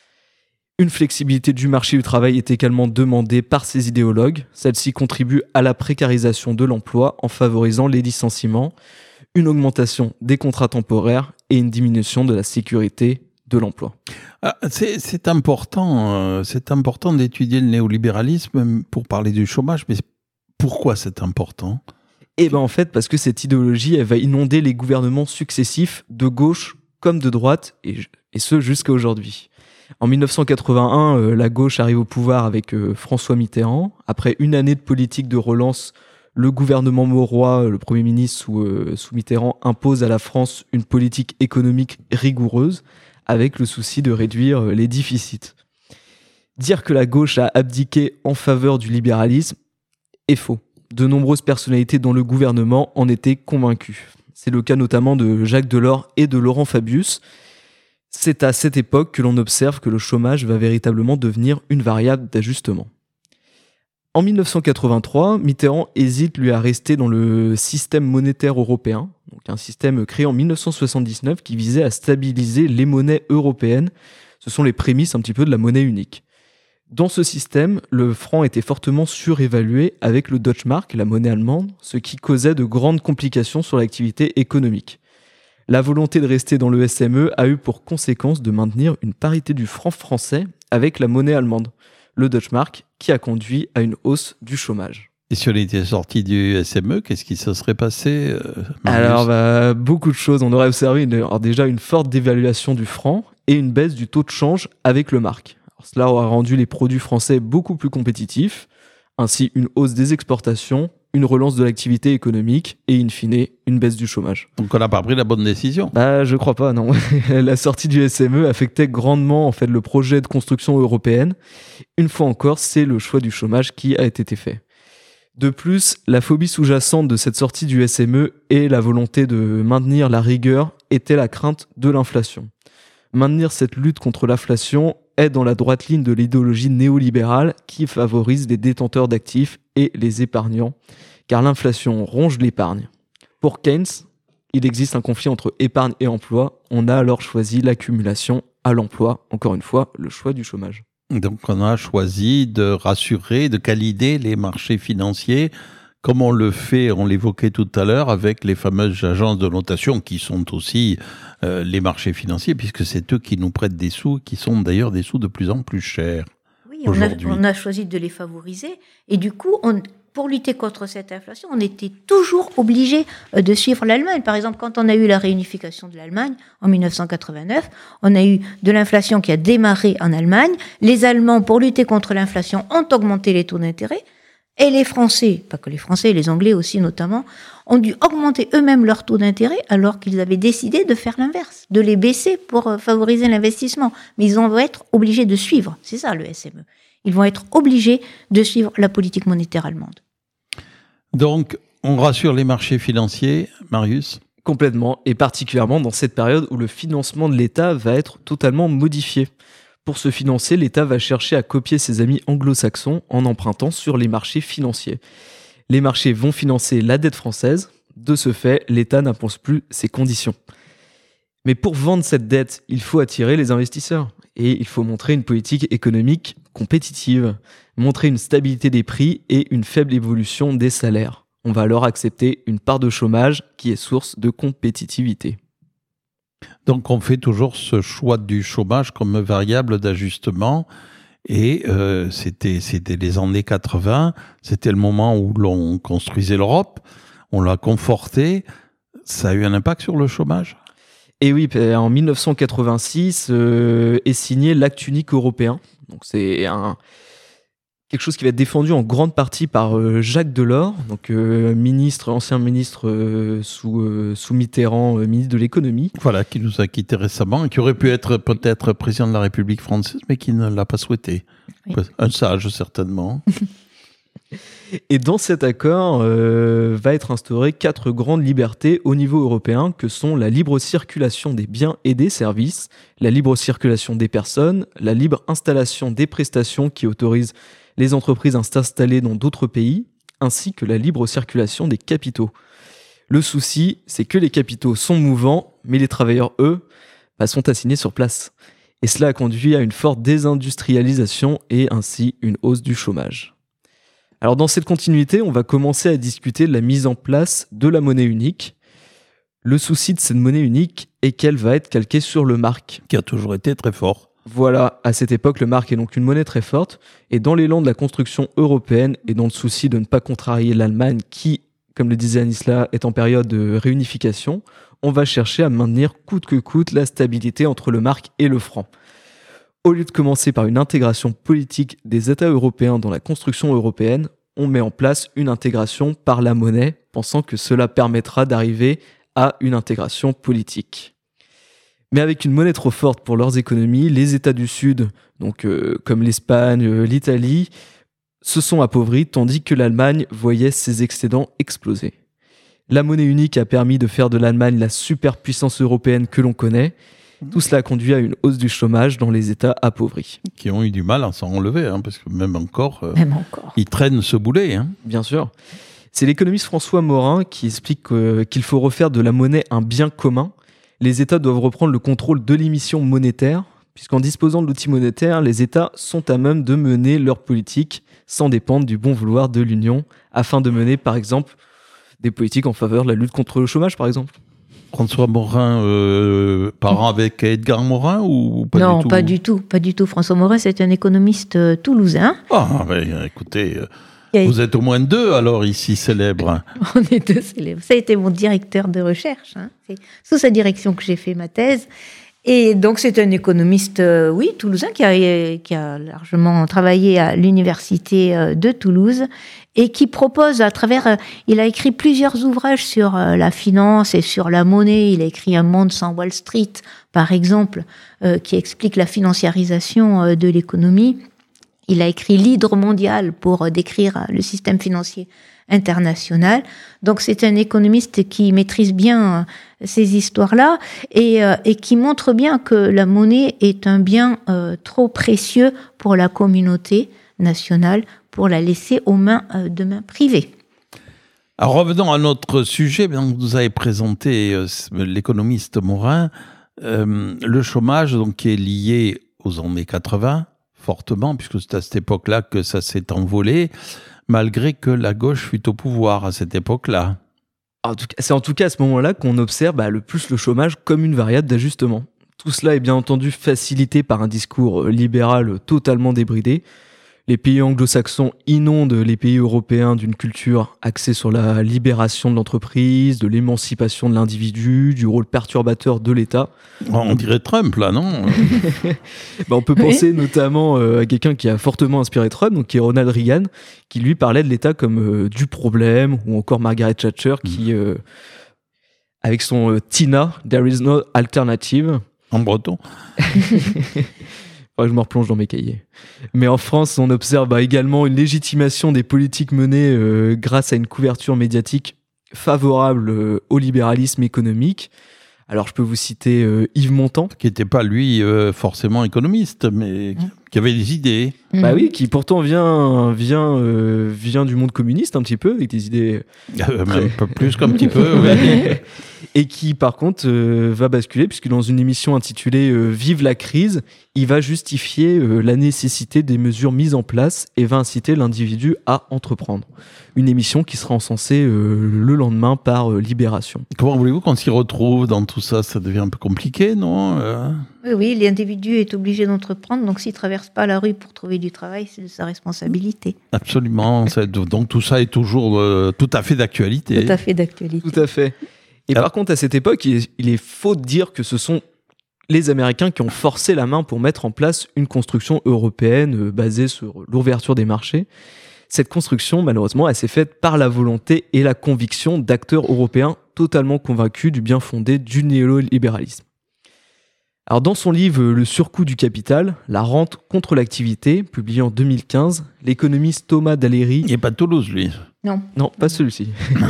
Une flexibilité du marché du travail est également demandée par ces idéologues. Celle-ci contribue à la précarisation de l'emploi en favorisant les licenciements, une augmentation des contrats temporaires et une diminution de la sécurité de l'emploi. C'est important d'étudier le néolibéralisme pour parler du chômage, mais pourquoi c'est important ? Et en fait, parce que cette idéologie, elle va inonder les gouvernements successifs, de gauche comme de droite, et ce jusqu'à aujourd'hui. En 1981, la gauche arrive au pouvoir avec François Mitterrand. Après une année de politique de relance, le gouvernement Mauroy, le Premier ministre sous Mitterrand, impose à la France une politique économique rigoureuse, avec le souci de réduire les déficits. Dire que la gauche a abdiqué en faveur du libéralisme est faux. De nombreuses personnalités dans le gouvernement en étaient convaincues. C'est le cas notamment de Jacques Delors et de Laurent Fabius. C'est à cette époque que l'on observe que le chômage va véritablement devenir une variable d'ajustement. En 1983, Mitterrand hésite lui à rester dans le système monétaire européen, donc un système créé en 1979 qui visait à stabiliser les monnaies européennes. Ce sont les prémices un petit peu de la monnaie unique. Dans ce système, le franc était fortement surévalué avec le Deutschmark, la monnaie allemande, ce qui causait de grandes complications sur l'activité économique. La volonté de rester dans le SME a eu pour conséquence de maintenir une parité du franc français avec la monnaie allemande, le Deutschmark, qui a conduit à une hausse du chômage. Et si on était sorti du SME, qu'est-ce qui se serait passé, Marius ? Alors, beaucoup de choses. On aurait observé déjà une forte dévaluation du franc et une baisse du taux de change avec le mark. Alors, cela aura rendu les produits français beaucoup plus compétitifs, ainsi une hausse des exportations, une relance de l'activité économique et, in fine, une baisse du chômage. Donc on n'a pas pris la bonne décision. Je crois pas, non. La sortie du SME affectait grandement le projet de construction européenne. Une fois encore, c'est le choix du chômage qui a été fait. De plus, la phobie sous-jacente de cette sortie du SME et la volonté de maintenir la rigueur était la crainte de l'inflation. Maintenir cette lutte contre l'inflation est dans la droite ligne de l'idéologie néolibérale qui favorise les détenteurs d'actifs et les épargnants, car l'inflation ronge l'épargne. Pour Keynes, il existe un conflit entre épargne et emploi. On a alors choisi l'accumulation à l'emploi, encore une fois, le choix du chômage. Donc on a choisi de rassurer, de câliner les marchés financiers, comme on le fait, on l'évoquait tout à l'heure, avec les fameuses agences de notation qui sont aussi les marchés financiers, puisque c'est eux qui nous prêtent des sous, qui sont d'ailleurs des sous de plus en plus chers. Oui, aujourd'hui. On a choisi de les favoriser. Et du coup, pour lutter contre cette inflation, on était toujours obligé de suivre l'Allemagne. Par exemple, quand on a eu la réunification de l'Allemagne en 1989, on a eu de l'inflation qui a démarré en Allemagne. Les Allemands, pour lutter contre l'inflation, ont augmenté les taux d'intérêt. Et les Français, pas que les Français, les Anglais aussi notamment, ont dû augmenter eux-mêmes leurs taux d'intérêt alors qu'ils avaient décidé de faire l'inverse, de les baisser pour favoriser l'investissement. Mais ils vont être obligés de suivre, c'est ça le SME. Ils vont être obligés de suivre la politique monétaire allemande. Donc, on rassure les marchés financiers, Marius? Complètement, et particulièrement dans cette période où le financement de l'État va être totalement modifié. Pour se financer, l'État va chercher à copier ses amis anglo-saxons en empruntant sur les marchés financiers. Les marchés vont financer la dette française. De ce fait, l'État n'impose plus ses conditions. Mais pour vendre cette dette, il faut attirer les investisseurs. Et il faut montrer une politique économique compétitive, montrer une stabilité des prix et une faible évolution des salaires. On va alors accepter une part de chômage qui est source de compétitivité. Donc, on fait toujours ce choix du chômage comme variable d'ajustement. Et c'était les années 80, c'était le moment où l'on construisait l'Europe, on l'a conforté. Ça a eu un impact sur le chômage? Et oui, en 1986 est signé l'acte unique européen. Donc c'est quelque chose qui va être défendu en grande partie par Jacques Delors, donc ancien ministre sous Mitterrand, ministre de l'économie. Voilà, qui nous a quittés récemment et qui aurait pu être peut-être président de la République française, mais qui ne l'a pas souhaité. Oui. Un sage, certainement. Et dans cet accord va être instauré 4 grandes libertés au niveau européen, que sont la libre circulation des biens et des services, la libre circulation des personnes, la libre installation des prestations qui autorisent les entreprises à s'installer dans d'autres pays, ainsi que la libre circulation des capitaux. Le souci, c'est que les capitaux sont mouvants, mais les travailleurs, eux, sont assignés sur place. Et cela a conduit à une forte désindustrialisation et ainsi une hausse du chômage. Alors dans cette continuité, on va commencer à discuter de la mise en place de la monnaie unique. Le souci de cette monnaie unique est qu'elle va être calquée sur le mark. Qui a toujours été très fort. Voilà, à cette époque, le mark est donc une monnaie très forte, et dans l'élan de la construction européenne, et dans le souci de ne pas contrarier l'Allemagne, qui, comme le disait Anisla, est en période de réunification, on va chercher à maintenir coûte que coûte la stabilité entre le mark et le franc. Au lieu de commencer par une intégration politique des États européens dans la construction européenne, on met en place une intégration par la monnaie, pensant que cela permettra d'arriver à une intégration politique. Mais avec une monnaie trop forte pour leurs économies, les États du Sud, donc comme l'Espagne, l'Italie, se sont appauvris, tandis que l'Allemagne voyait ses excédents exploser. La monnaie unique a permis de faire de l'Allemagne la superpuissance européenne que l'on connaît. Tout cela a conduit à une hausse du chômage dans les États appauvris. Qui ont eu du mal à s'en relever, parce que même encore, ils traînent ce boulet. Bien sûr. C'est l'économiste François Morin qui explique qu'il faut refaire de la monnaie un bien commun. Les États doivent reprendre le contrôle de l'émission monétaire, puisqu'en disposant de l'outil monétaire, les États sont à même de mener leur politique sans dépendre du bon vouloir de l'Union, afin de mener, par exemple, des politiques en faveur de la lutte contre le chômage, par exemple. François Morin, parent avec Edgar Morin ou pas non, du tout? pas du tout. François Morin, c'est un économiste toulousain. Ah, écoutez, vous êtes au moins 2 alors ici célèbres. On est 2 célèbres. Ça a été mon directeur de recherche. C'est sous sa direction que j'ai fait ma thèse. Et donc, c'est un économiste, toulousain, qui a largement travaillé à l'université de Toulouse et qui propose il a écrit plusieurs ouvrages sur la finance et sur la monnaie. Il a écrit Un monde sans Wall Street, par exemple, qui explique la financiarisation de l'économie. Il a écrit L'hydre mondial pour décrire le système financier international. Donc c'est un économiste qui maîtrise bien ces histoires-là et qui montre bien que la monnaie est un bien trop précieux pour la communauté nationale pour la laisser aux mains de mains privées. Alors revenons à notre sujet. Vous avez présenté l'économiste Morin, le chômage donc, qui est lié aux années 80 fortement, puisque c'est à cette époque-là que ça s'est envolé, malgré que la gauche fut au pouvoir à cette époque-là. C'est en tout cas à ce moment-là qu'on observe le plus le chômage comme une variable d'ajustement. Tout cela est bien entendu facilité par un discours libéral totalement débridé. Les pays anglo-saxons inondent les pays européens d'une culture axée sur la libération de l'entreprise, de l'émancipation de l'individu, du rôle perturbateur de l'État. On dirait Trump, là, non? On peut penser notamment à quelqu'un qui a fortement inspiré Trump, donc qui est Ronald Reagan, qui lui parlait de l'État comme du problème, ou encore Margaret Thatcher qui, avec son Tina, There is no alternative. En breton. Je me replonge dans mes cahiers. Mais en France, on observe également une légitimation des politiques menées grâce à une couverture médiatique favorable au libéralisme économique. Alors, je peux vous citer Yves Montand. Qui n'était pas, lui, forcément économiste, mais qui avait des idées. Bah oui, qui pourtant vient du monde communiste un petit peu, avec des idées... Même un peu plus qu'un petit peu, oui. Et qui, par contre, va basculer, puisque dans une émission intitulée Vive la crise, il va justifier la nécessité des mesures mises en place et va inciter l'individu à entreprendre. Une émission qui sera encensée le lendemain par Libération. Comment voulez-vous qu'on s'y retrouve dans tout ça? Ça devient un peu compliqué, non? Oui, l'individu est obligé d'entreprendre, donc s'il ne traverse pas la rue pour trouver du travail, c'est de sa responsabilité. Absolument. Donc tout ça est toujours tout à fait d'actualité. Tout à fait d'actualité. Tout à fait. Et par contre, à cette époque, il est faux de dire que ce sont les Américains qui ont forcé la main pour mettre en place une construction européenne basée sur l'ouverture des marchés. Cette construction, malheureusement, elle s'est faite par la volonté et la conviction d'acteurs européens totalement convaincus du bien fondé du néolibéralisme. Alors, dans son livre Le surcoût du capital, la rente contre l'activité, publié en 2015, l'économiste Thomas Daléry... Il n'est pas de Toulouse, lui. Non, pas celui-ci.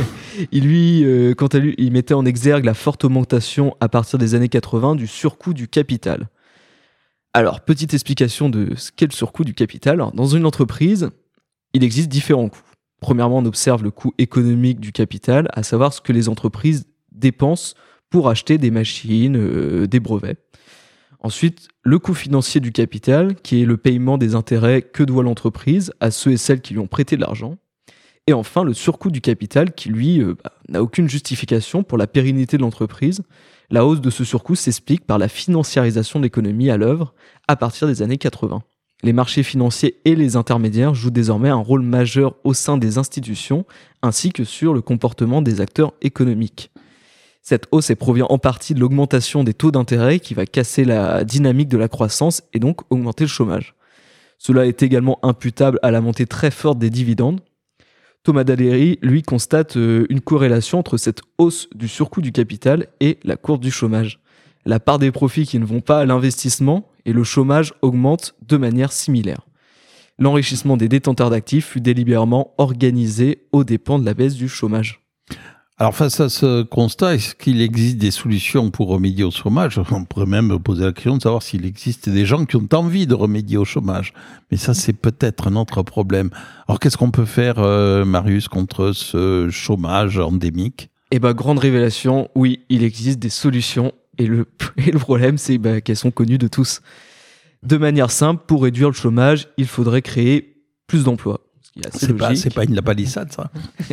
Quant à lui, il mettait en exergue la forte augmentation à partir des années 80 du surcoût du capital. Alors, petite explication de ce qu'est le surcoût du capital. Alors, dans une entreprise, il existe différents coûts. Premièrement, on observe le coût économique du capital, à savoir ce que les entreprises dépensent pour acheter des machines, des brevets. Ensuite, le coût financier du capital, qui est le paiement des intérêts que doit l'entreprise à ceux et celles qui lui ont prêté de l'argent. Et enfin, le surcoût du capital, qui lui n'a aucune justification pour la pérennité de l'entreprise. La hausse de ce surcoût s'explique par la financiarisation de l'économie à l'œuvre à partir des années 80. Les marchés financiers et les intermédiaires jouent désormais un rôle majeur au sein des institutions, ainsi que sur le comportement des acteurs économiques. Cette hausse provient en partie de l'augmentation des taux d'intérêt qui va casser la dynamique de la croissance et donc augmenter le chômage. Cela est également imputable à la montée très forte des dividendes. Thomas Daléry, lui, constate une corrélation entre cette hausse du surcoût du capital et la courbe du chômage. La part des profits qui ne vont pas à l'investissement et le chômage augmente de manière similaire. L'enrichissement des détenteurs d'actifs fut délibérément organisé aux dépens de la baisse du chômage. Alors face à ce constat, est-ce qu'il existe des solutions pour remédier au chômage? On pourrait même poser la question de savoir s'il existe des gens qui ont envie de remédier au chômage. Mais ça, c'est peut-être un autre problème. Alors qu'est-ce qu'on peut faire, Marius, contre ce chômage endémique? Grande révélation, oui, il existe des solutions. Et le problème, c'est qu'elles sont connues de tous. De manière simple, pour réduire le chômage, il faudrait créer plus d'emplois. C'est pas une lapalissade, ça.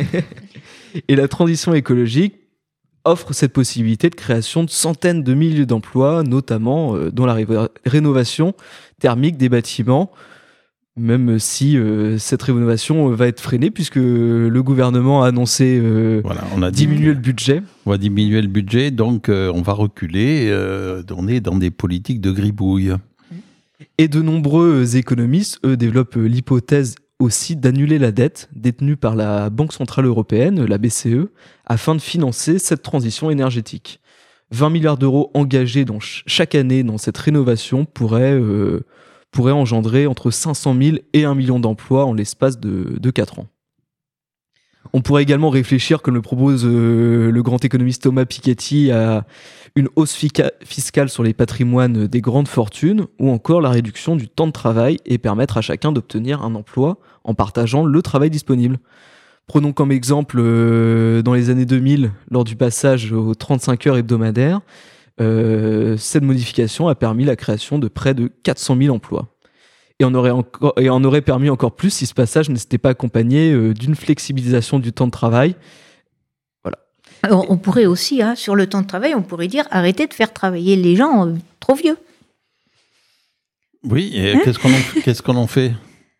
Et la transition écologique offre cette possibilité de création de centaines de milliers d'emplois, notamment dans la rénovation thermique des bâtiments, même si cette rénovation va être freinée puisque le gouvernement a annoncé diminuer le budget. On va diminuer le budget, donc on va reculer, on est dans des politiques de gribouille. Et de nombreux économistes, eux, développent l'hypothèse aussi d'annuler la dette détenue par la Banque Centrale Européenne, la BCE, afin de financer cette transition énergétique. 20 milliards d'euros engagés chaque année dans cette rénovation pourraient engendrer entre 500 000 et 1 million d'emplois en l'espace de 4 ans. On pourrait également réfléchir, comme le propose le grand économiste Thomas Piketty, à une hausse fiscale sur les patrimoines des grandes fortunes, ou encore la réduction du temps de travail et permettre à chacun d'obtenir un emploi en partageant le travail disponible. Prenons comme exemple, dans les années 2000, lors du passage aux 35 heures hebdomadaires, cette modification a permis la création de près de 400 000 emplois. Et en aurait permis encore plus si ce passage ne s'était pas accompagné d'une flexibilisation du temps de travail. Voilà. Alors, on pourrait aussi, sur le temps de travail, on pourrait dire arrêtez de faire travailler les gens trop vieux. Oui, et qu'est-ce qu'on en fait?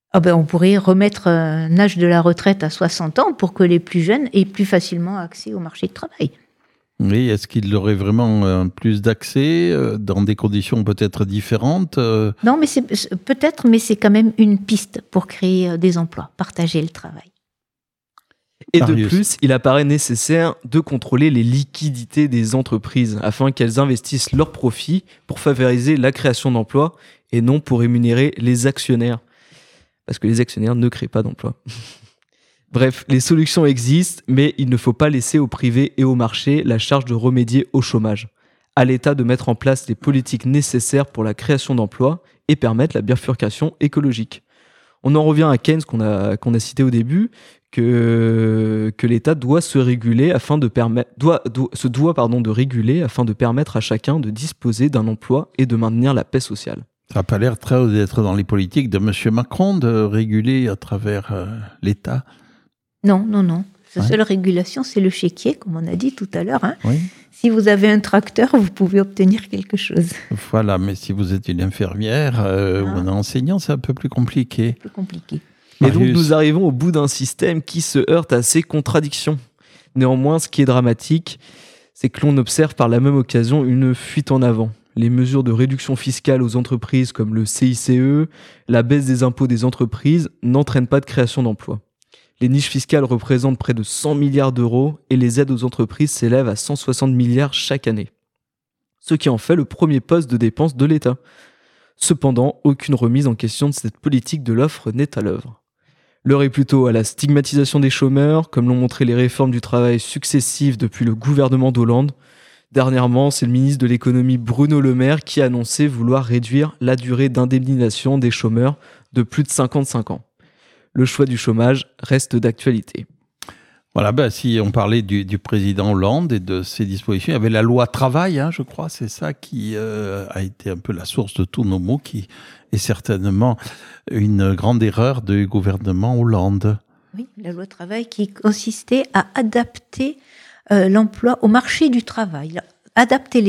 Ah ben, on pourrait remettre un âge de la retraite à 60 ans pour que les plus jeunes aient plus facilement accès au marché du travail. Oui, est-ce qu'il aurait vraiment plus d'accès dans des conditions peut-être différentes Non, mais peut-être, mais c'est quand même une piste pour créer des emplois, partager le travail. Et de Marius. plus, il apparaît nécessaire de contrôler les liquidités des entreprises afin qu'elles investissent leurs profits pour favoriser la création d'emplois et non pour rémunérer les actionnaires. Parce que les actionnaires ne créent pas d'emplois. Bref, les solutions existent, mais il ne faut pas laisser au privé et au marché la charge de remédier au chômage. À l'État de mettre en place les politiques nécessaires pour la création d'emplois et permettre la bifurcation écologique. On en revient à Keynes qu'on a cité au début, que l'État doit se réguler afin de de réguler afin de permettre à chacun de disposer d'un emploi et de maintenir la paix sociale. Ça n'a pas l'air très d'être dans les politiques de M. Macron de réguler à travers l'État. Non, non, non. La Ouais. seule régulation, c'est le chéquier, comme on a dit tout à l'heure. Hein. Oui. Si vous avez un tracteur, vous pouvez obtenir quelque chose. Voilà, mais si vous êtes une infirmière ou un enseignant, c'est un peu plus compliqué. Plus compliqué. Et donc Marius. nous arrivons au bout d'un système qui se heurte à ces contradictions. Néanmoins, ce qui est dramatique, c'est que l'on observe par la même occasion une fuite en avant. Les mesures de réduction fiscale aux entreprises comme le CICE, la baisse des impôts des entreprises n'entraînent pas de création d'emplois. Les niches fiscales représentent près de 100 milliards d'euros et les aides aux entreprises s'élèvent à 160 milliards chaque année. Ce qui en fait le premier poste de dépense de l'État. Cependant, aucune remise en question de cette politique de l'offre n'est à l'œuvre. L'heure est plutôt à la stigmatisation des chômeurs, comme l'ont montré les réformes du travail successives depuis le gouvernement d'Hollande. Dernièrement, c'est le ministre de l'économie Bruno Le Maire qui a annoncé vouloir réduire la durée d'indemnisation des chômeurs de plus de 55 ans. Le choix du chômage reste d'actualité. Voilà, ben, si on parlait du président Hollande et de ses dispositions, il y avait la loi travail, hein, je crois, c'est ça qui a été un peu la source de tous nos maux, qui est certainement une grande erreur du gouvernement Hollande. Oui, la loi travail qui consistait à adapter l'emploi au marché du travail, adapter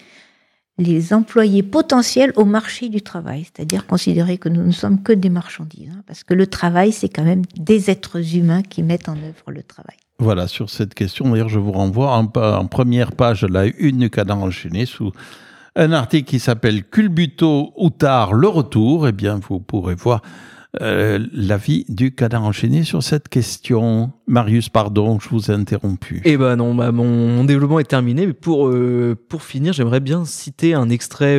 les employés potentiels au marché du travail, c'est-à-dire considérer que nous ne sommes que des marchandises, hein, parce que le travail, c'est quand même des êtres humains qui mettent en œuvre le travail. Voilà, sur cette question, d'ailleurs, je vous renvoie en première page de la une du Canard enchaîné sous un article qui s'appelle Culbuto ou tard le retour. Eh bien, vous pourrez voir l'avis du Canard enchaîné sur cette question. Marius, pardon, je vous ai interrompu. Eh ben non, mon développement est terminé, mais pour finir, j'aimerais bien citer un extrait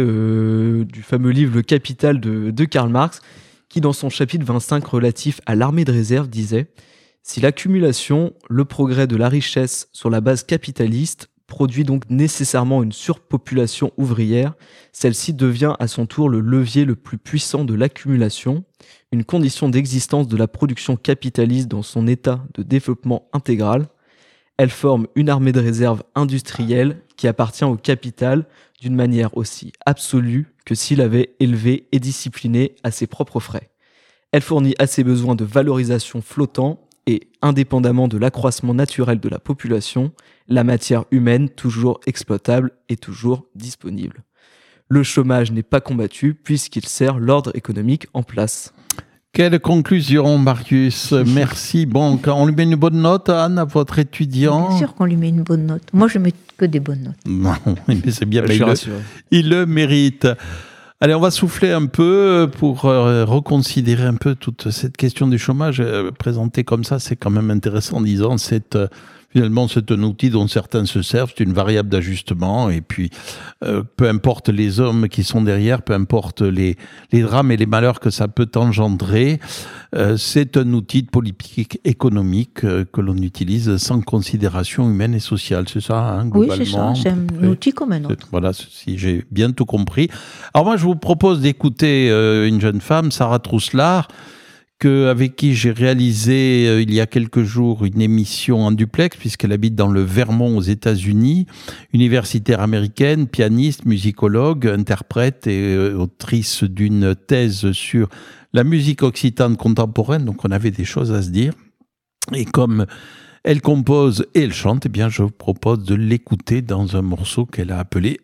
du fameux livre Le Capital de Karl Marx, qui dans son chapitre 25 relatif à l'armée de réserve disait « Si l'accumulation, le progrès de la richesse sur la base capitaliste produit donc nécessairement une surpopulation ouvrière, celle-ci devient à son tour le levier le plus puissant de l'accumulation, une condition d'existence de la production capitaliste dans son état de développement intégral. Elle forme une armée de réserve industrielle qui appartient au capital d'une manière aussi absolue que s'il avait élevé et discipliné à ses propres frais. Elle fournit à ses besoins de valorisation flottants et, indépendamment de l'accroissement naturel de la population, la matière humaine toujours exploitable et toujours disponible. Le chômage n'est pas combattu puisqu'il sert l'ordre économique en place. » Quelle conclusion, Marius. Merci. Bon, on lui met une bonne note, Anne, à votre étudiant. Bien sûr qu'on lui met une bonne note. Moi, je mets que des bonnes notes. Non, mais c'est bien, Je mais suis rassuré. il le mérite. Allez, on va souffler un peu pour reconsidérer un peu toute cette question du chômage. Présentée comme ça, c'est quand même intéressant en disant finalement, c'est un outil dont certains se servent, c'est une variable d'ajustement, et puis peu importe les hommes qui sont derrière, peu importe les drames et les malheurs que ça peut engendrer, c'est un outil de politique économique que l'on utilise sans considération humaine et sociale, c'est ça, hein, Oui, globalement. c'est ça. C'est à peu un près. outil comme un autre. Voilà, si j'ai bien tout compris. Alors moi, je vous propose d'écouter une jeune femme, Sarah Trousselard, avec qui j'ai réalisé il y a quelques jours une émission en duplex, puisqu'elle habite dans le Vermont aux États-Unis, universitaire américaine, pianiste, musicologue, interprète et autrice d'une thèse sur la musique occitane contemporaine, donc on avait des choses à se dire. Et comme elle compose et elle chante, eh bien je vous propose de l'écouter dans un morceau qu'elle a appelé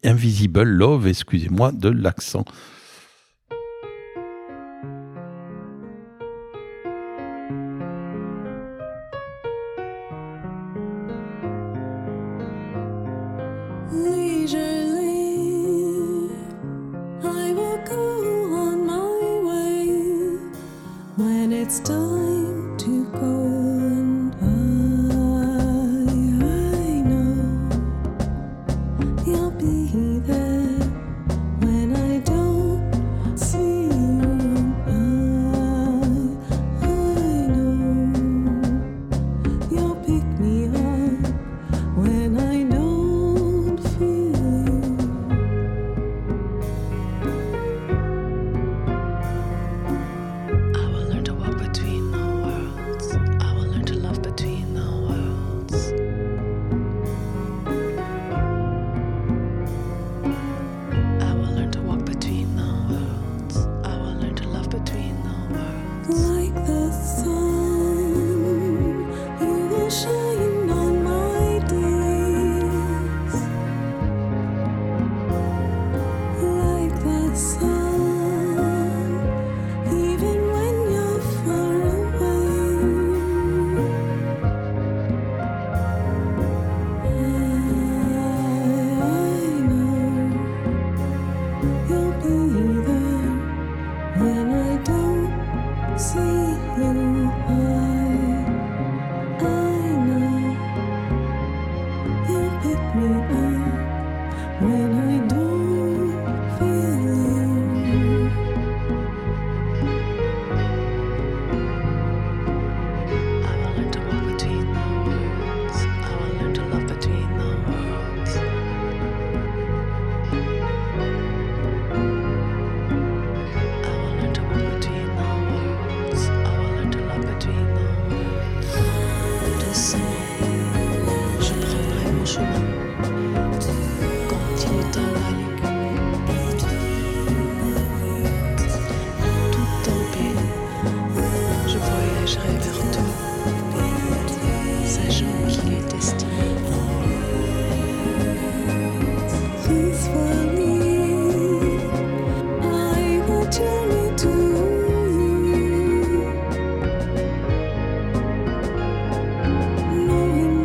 Invisible Love, excusez-moi de l'accent. it's time to go, and I know you'll be there when I don't see you. I know you'll pick me up when I don't feel you. I will learn to walk between the worlds. I will learn to love between the worlds. I will learn to walk between the worlds. I will learn to love between the worlds. Like the sun, you will shine on my days. Like the sun, even when you're far away. I know you'll be there when I don't see you. I know you'll pick me up when I don't feel you. I will learn to walk between the worlds. I will learn to love between the worlds. I will learn to walk between the worlds. I will learn to love between the worlds. Doucement, je prendrai mon chemin. Continue ta vague. Tout en paix, je voyagerai vers toi, sachant qu'il est destiné. Peacefully, I will journey to you, knowing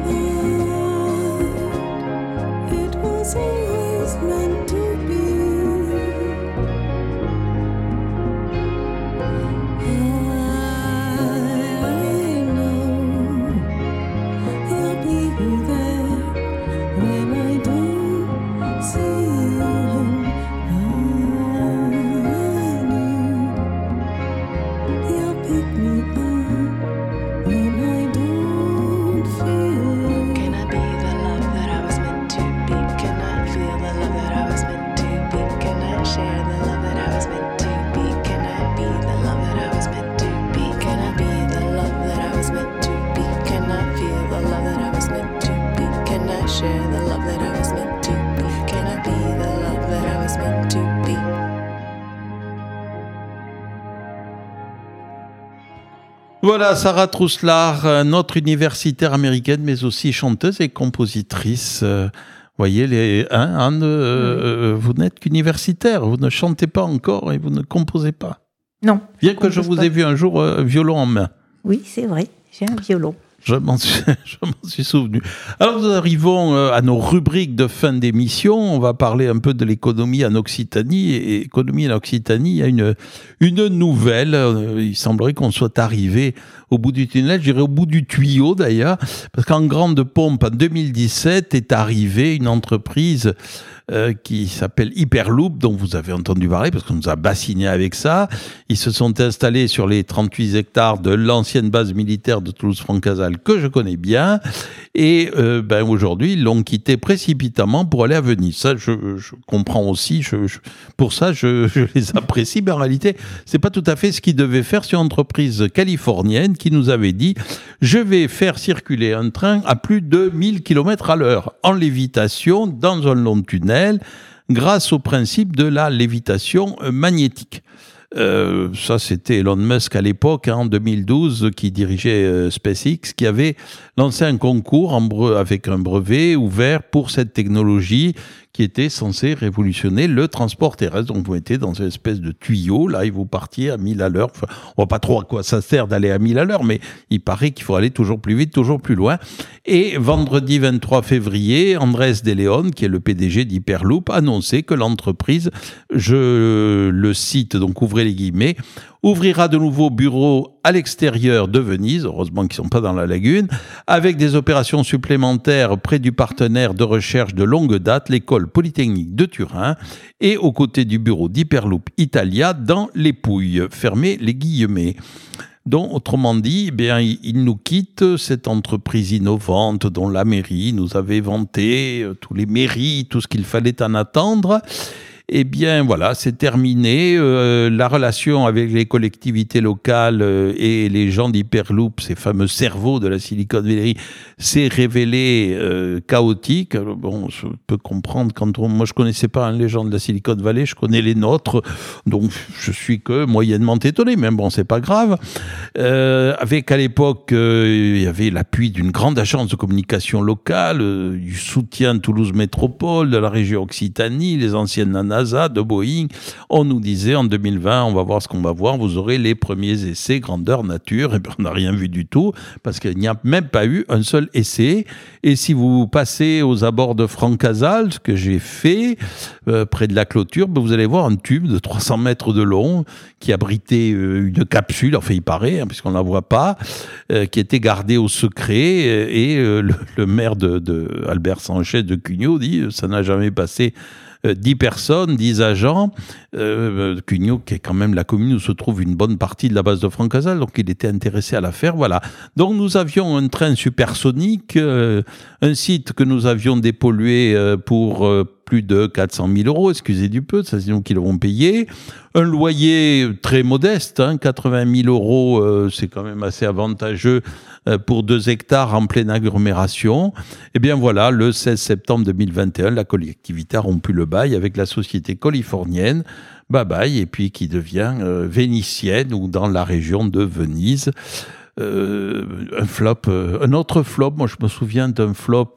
that it was always meant to be. I know you'll be there when I don't see you. I know you'll pick me up when I don't feel you. Can I be the love that I was meant to be? Can I feel the love that I was meant to be? Can I share the love that I was meant to be? Can I be the love that I was meant to be? Can I be the love that I was meant to be? Can I feel the love that I was meant to be? Can I share the love that I was meant to be? Can I be the love that I was meant to be? Voilà, Sarah Trousselard, notre universitaire américaine, mais aussi chanteuse et compositrice. Voyez, Anne, vous n'êtes qu'universitaire, vous ne chantez pas encore et vous ne composez pas. Non. Bien que je vous ai vu un jour violon en main. Oui, c'est vrai, j'ai un violon. Je m'en suis souvenu. Alors, nous arrivons à nos rubriques de fin d'émission. On va parler un peu de l'économie en Occitanie. Et économie en Occitanie, il y a une nouvelle. Il semblerait qu'on soit arrivé au bout du tunnel, je dirais au bout du tuyau d'ailleurs, parce qu'en grande pompe, en 2017, est arrivée une entreprise qui s'appelle Hyperloop, dont vous avez entendu parler, parce qu'on nous a bassiné avec ça. Ils se sont installés sur les 38 hectares de l'ancienne base militaire de Toulouse-Francazal, que je connais bien, et aujourd'hui, ils l'ont quitté précipitamment pour aller à Venise. Ça, je comprends aussi, pour ça, je les apprécie, mais en réalité, c'est pas tout à fait ce qu'ils devaient faire sur une entreprise californienne qui nous avait dit « Je vais faire circuler un train à plus de 1000 km à l'heure en lévitation dans un long tunnel grâce au principe de la lévitation magnétique ». Ça, c'était Elon Musk à l'époque, en 2012, qui dirigeait SpaceX, qui avait lancé un concours avec un brevet ouvert pour cette technologie qui était censée révolutionner le transport terrestre. Donc, vous mettez dans une espèce de tuyau, là, et vous partiez à 1000 à l'heure. Enfin, on voit pas trop à quoi ça sert d'aller à 1000 à l'heure, mais il paraît qu'il faut aller toujours plus vite, toujours plus loin. Et vendredi 23 février, Andrés de Leon, qui est le PDG d'Hyperloop, annonçait que l'entreprise, je le cite, donc ouvrez les guillemets, ouvrira de nouveaux bureaux à l'extérieur de Venise, heureusement qu'ils ne sont pas dans la lagune, avec des opérations supplémentaires près du partenaire de recherche de longue date, l'école polytechnique de Turin, et aux côtés du bureau d'Hyperloop Italia dans les Pouilles. Fermez les guillemets. Donc, autrement dit, eh bien, il nous quitte, cette entreprise innovante dont la mairie nous avait vanté, tous les mairies, tout ce qu'il fallait en attendre. Eh bien, voilà, c'est terminé. La relation avec les collectivités locales et les gens d'Hyperloop, ces fameux cerveaux de la Silicon Valley, s'est révélée chaotique. Alors, bon, je peux comprendre moi je connaissais pas les gens de la Silicon Valley, je connais les nôtres, donc je suis que moyennement étonné, mais bon, c'est pas grave. Avec à l'époque, il y avait l'appui d'une grande agence de communication locale, du soutien de Toulouse Métropole, de la région Occitanie, les anciennes NASA, de Boeing. On nous disait en 2020, on va voir ce qu'on va voir, vous aurez les premiers essais grandeur nature. Et bien, on n'a rien vu du tout, parce qu'il n'y a même pas eu un seul essai. Et si vous passez aux abords de Francazal, ce que j'ai fait, près de la clôture, ben vous allez voir un tube de 300 mètres de long qui abritait une capsule, enfin il paraît, hein, puisqu'on ne la voit pas, qui était gardée au secret. Et le maire de Albert Sanchez de Cugnot dit ça n'a jamais passé 10 personnes, 10 agents. Cugnot, qui est quand même la commune où se trouve une bonne partie de la base de Francazal, donc il était intéressé à la faire. Voilà. Donc nous avions un train supersonique, un site que nous avions dépollué pour plus de 400 000 euros, excusez du peu, ça c'est nous qui l'avons payé. Un loyer très modeste, 80 000 euros, c'est quand même assez avantageux pour 2 hectares en pleine agglomération. Et bien voilà, le 16 septembre 2021, la collectivité a rompu le bail avec la société californienne Babaï, et puis qui devient vénitienne ou dans la région de Venise. Un autre flop, moi je me souviens d'un flop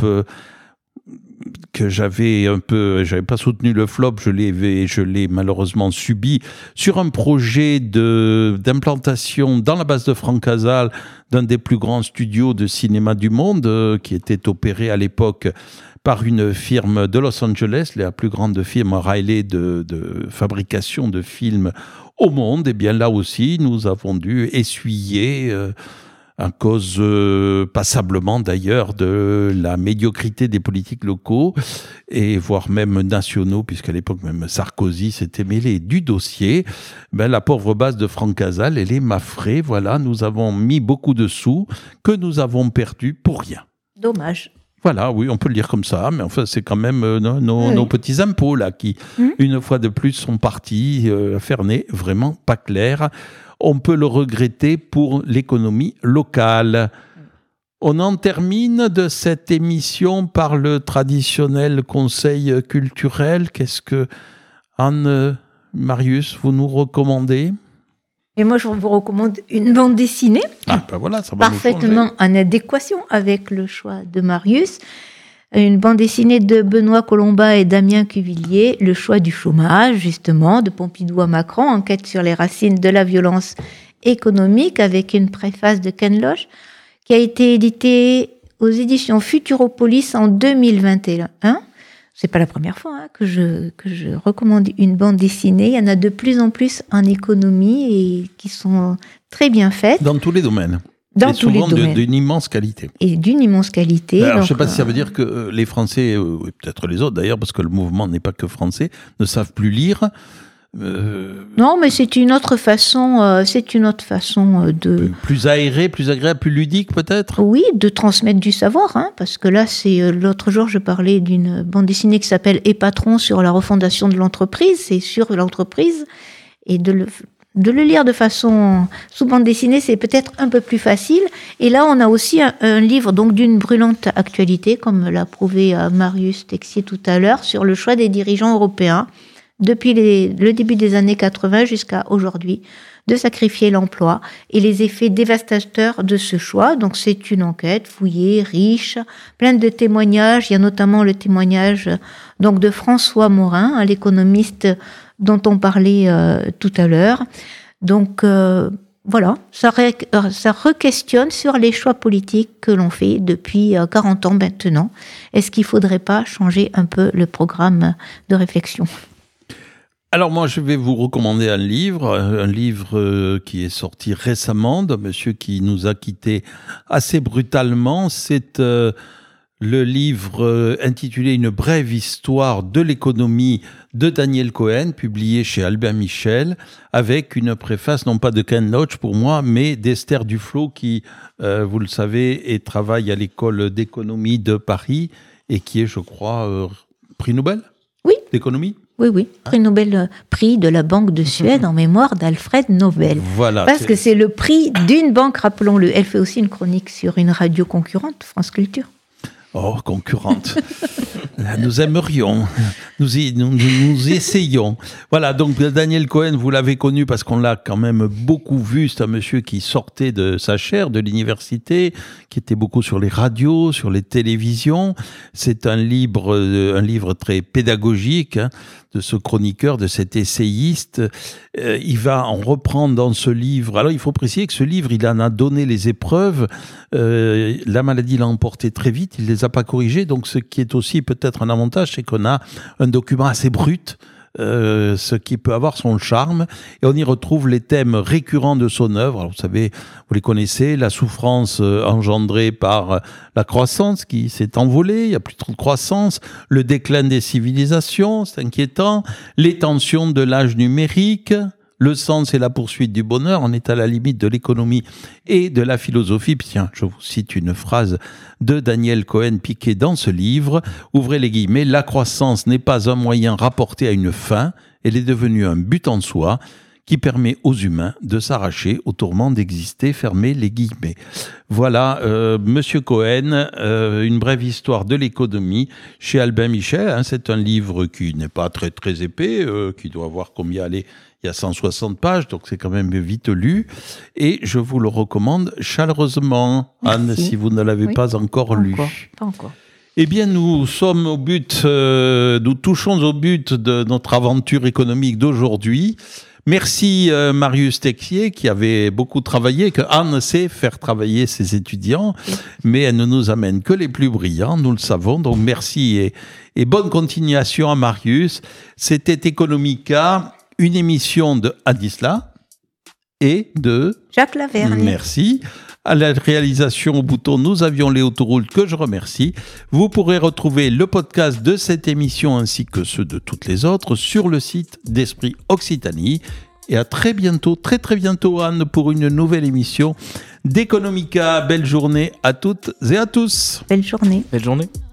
que j'avais pas soutenu le flop, je l'ai malheureusement subi sur un projet d'implantation dans la base de Francazal d'un des plus grands studios de cinéma du monde, qui était opéré à l'époque par une firme de Los Angeles, la plus grande firme Riley de fabrication de films au monde. Et bien là aussi, nous avons dû essuyer à cause passablement d'ailleurs de la médiocrité des politiques locaux et voire même nationaux, puisqu'à l'époque même Sarkozy s'était mêlé du dossier. Ben, la pauvre base de Francazal, elle est mafrée. Voilà, nous avons mis beaucoup de sous que nous avons perdus pour rien. Dommage. Voilà, oui, on peut le dire comme ça, mais enfin, c'est quand même nos petits impôts là qui, une fois de plus, sont partis à Ferney, vraiment pas clair. On peut le regretter pour l'économie locale. On en termine de cette émission par le traditionnel conseil culturel. Qu'est-ce que, Anne, Marius, vous nous recommandez ? Et moi, je vous recommande une bande dessinée, Ah, ben voilà, ça va nous parfaitement changer. en adéquation avec le choix de Marius. Une bande dessinée de Benoît Colomba et Damien Cuvillier, Le choix du chômage, justement, de Pompidou à Macron, enquête sur les racines de la violence économique, avec une préface de Ken Loach, qui a été éditée aux éditions Futuropolis en 2021. C'est pas la première fois que je recommande une bande dessinée. Il y en a de plus en plus en économie et qui sont très bien faites. Dans tous les domaines. Dans et tous les souvent domaines. d'une immense qualité. Et d'une immense qualité. Alors, je ne Donc, sais pas si ça veut dire que les Français, et peut-être les autres d'ailleurs, parce que le mouvement n'est pas que français, ne savent plus lire. Non, mais c'est une autre façon, de, Plus aéré, plus agréable, plus ludique peut-être. oui, de transmettre du savoir, parce que là, c'est l'autre jour, je parlais d'une bande dessinée qui s'appelle Et patron sur la refondation de l'entreprise. C'est sur l'entreprise et de le lire de façon sous bande dessinée, c'est peut-être un peu plus facile. Et là, on a aussi un livre donc d'une brûlante actualité, comme l'a prouvé Marius Texier tout à l'heure, sur le choix des dirigeants européens depuis le début des années 80 jusqu'à aujourd'hui, de sacrifier l'emploi et les effets dévastateurs de ce choix. Donc c'est une enquête fouillée, riche, pleine de témoignages. Il y a notamment le témoignage donc de François Morin, l'économiste dont on parlait tout à l'heure. Donc voilà, ça re-questionne sur les choix politiques que l'on fait depuis 40 ans maintenant. Est-ce qu'il ne faudrait pas changer un peu le programme de réflexion ? Alors moi, je vais vous recommander un livre qui est sorti récemment d'un monsieur qui nous a quittés assez brutalement. C'est le livre intitulé Une brève histoire de l'économie de Daniel Cohen, publié chez Albin Michel, avec une préface non pas de Ken Loach pour moi, mais d'Esther Duflo qui, vous le savez, travaille à l'école d'économie de Paris et qui est, je crois, prix Nobel Oui. d'économie. Oui. Prix Nobel, prix de la Banque de Suède en mémoire d'Alfred Nobel. Voilà. Parce que c'est le prix d'une banque, rappelons-le. Elle fait aussi une chronique sur une radio concurrente, France Culture. Oh, concurrente. Là, nous aimerions, nous essayons. Voilà, donc Daniel Cohen, vous l'avez connu parce qu'on l'a quand même beaucoup vu. C'est un monsieur qui sortait de sa chaire, de l'université, qui était beaucoup sur les radios, sur les télévisions. C'est un livre très pédagogique, hein, de ce chroniqueur, de cet essayiste. Il va en reprendre dans ce livre. Alors, il faut préciser que ce livre, il en a donné les épreuves. La maladie l'a emporté très vite. Il les a pas corrigées. Donc, ce qui est aussi peut-être un avantage, c'est qu'on a un document assez brut, ce qui peut avoir son charme. Et on y retrouve les thèmes récurrents de son œuvre. Alors, vous savez, vous les connaissez, la souffrance engendrée par la croissance qui s'est envolée, il n'y a plus trop de croissance, le déclin des civilisations, c'est inquiétant, les tensions de l'âge numérique, le sens et la poursuite du bonheur. On est à la limite de l'économie et de la philosophie. Puis tiens, je vous cite une phrase de Daniel Cohen piquée dans ce livre. Ouvrez les guillemets. La croissance n'est pas un moyen rapporté à une fin. Elle est devenue un but en soi qui permet aux humains de s'arracher au tourment d'exister. Fermez les guillemets. Voilà, Monsieur Cohen, une brève histoire de l'économie chez Albin Michel. Hein, c'est un livre qui n'est pas très très épais, qui doit avoir combien aller. Il y a 160 pages, donc c'est quand même vite lu. Et je vous le recommande chaleureusement, Anne, Merci. si vous ne l'avez pas encore lu. Pas encore. Eh bien, nous sommes au but, nous touchons au but de notre aventure économique d'aujourd'hui. Merci Marius Texier qui avait beaucoup travaillé, que Anne sait faire travailler ses étudiants, mais elle ne nous amène que les plus brillants, nous le savons. Donc merci et bonne continuation à Marius. C'était Economica, une émission de Adisla et de Jacques Lavergne. Merci. À la réalisation au bouton, nous avions Léo Touroul, que je remercie. Vous pourrez retrouver le podcast de cette émission ainsi que ceux de toutes les autres sur le site d'Esprit Occitanie. Et à très bientôt, très très bientôt, Anne, pour une nouvelle émission d'Economica. Belle journée à toutes et à tous. Belle journée. Belle journée.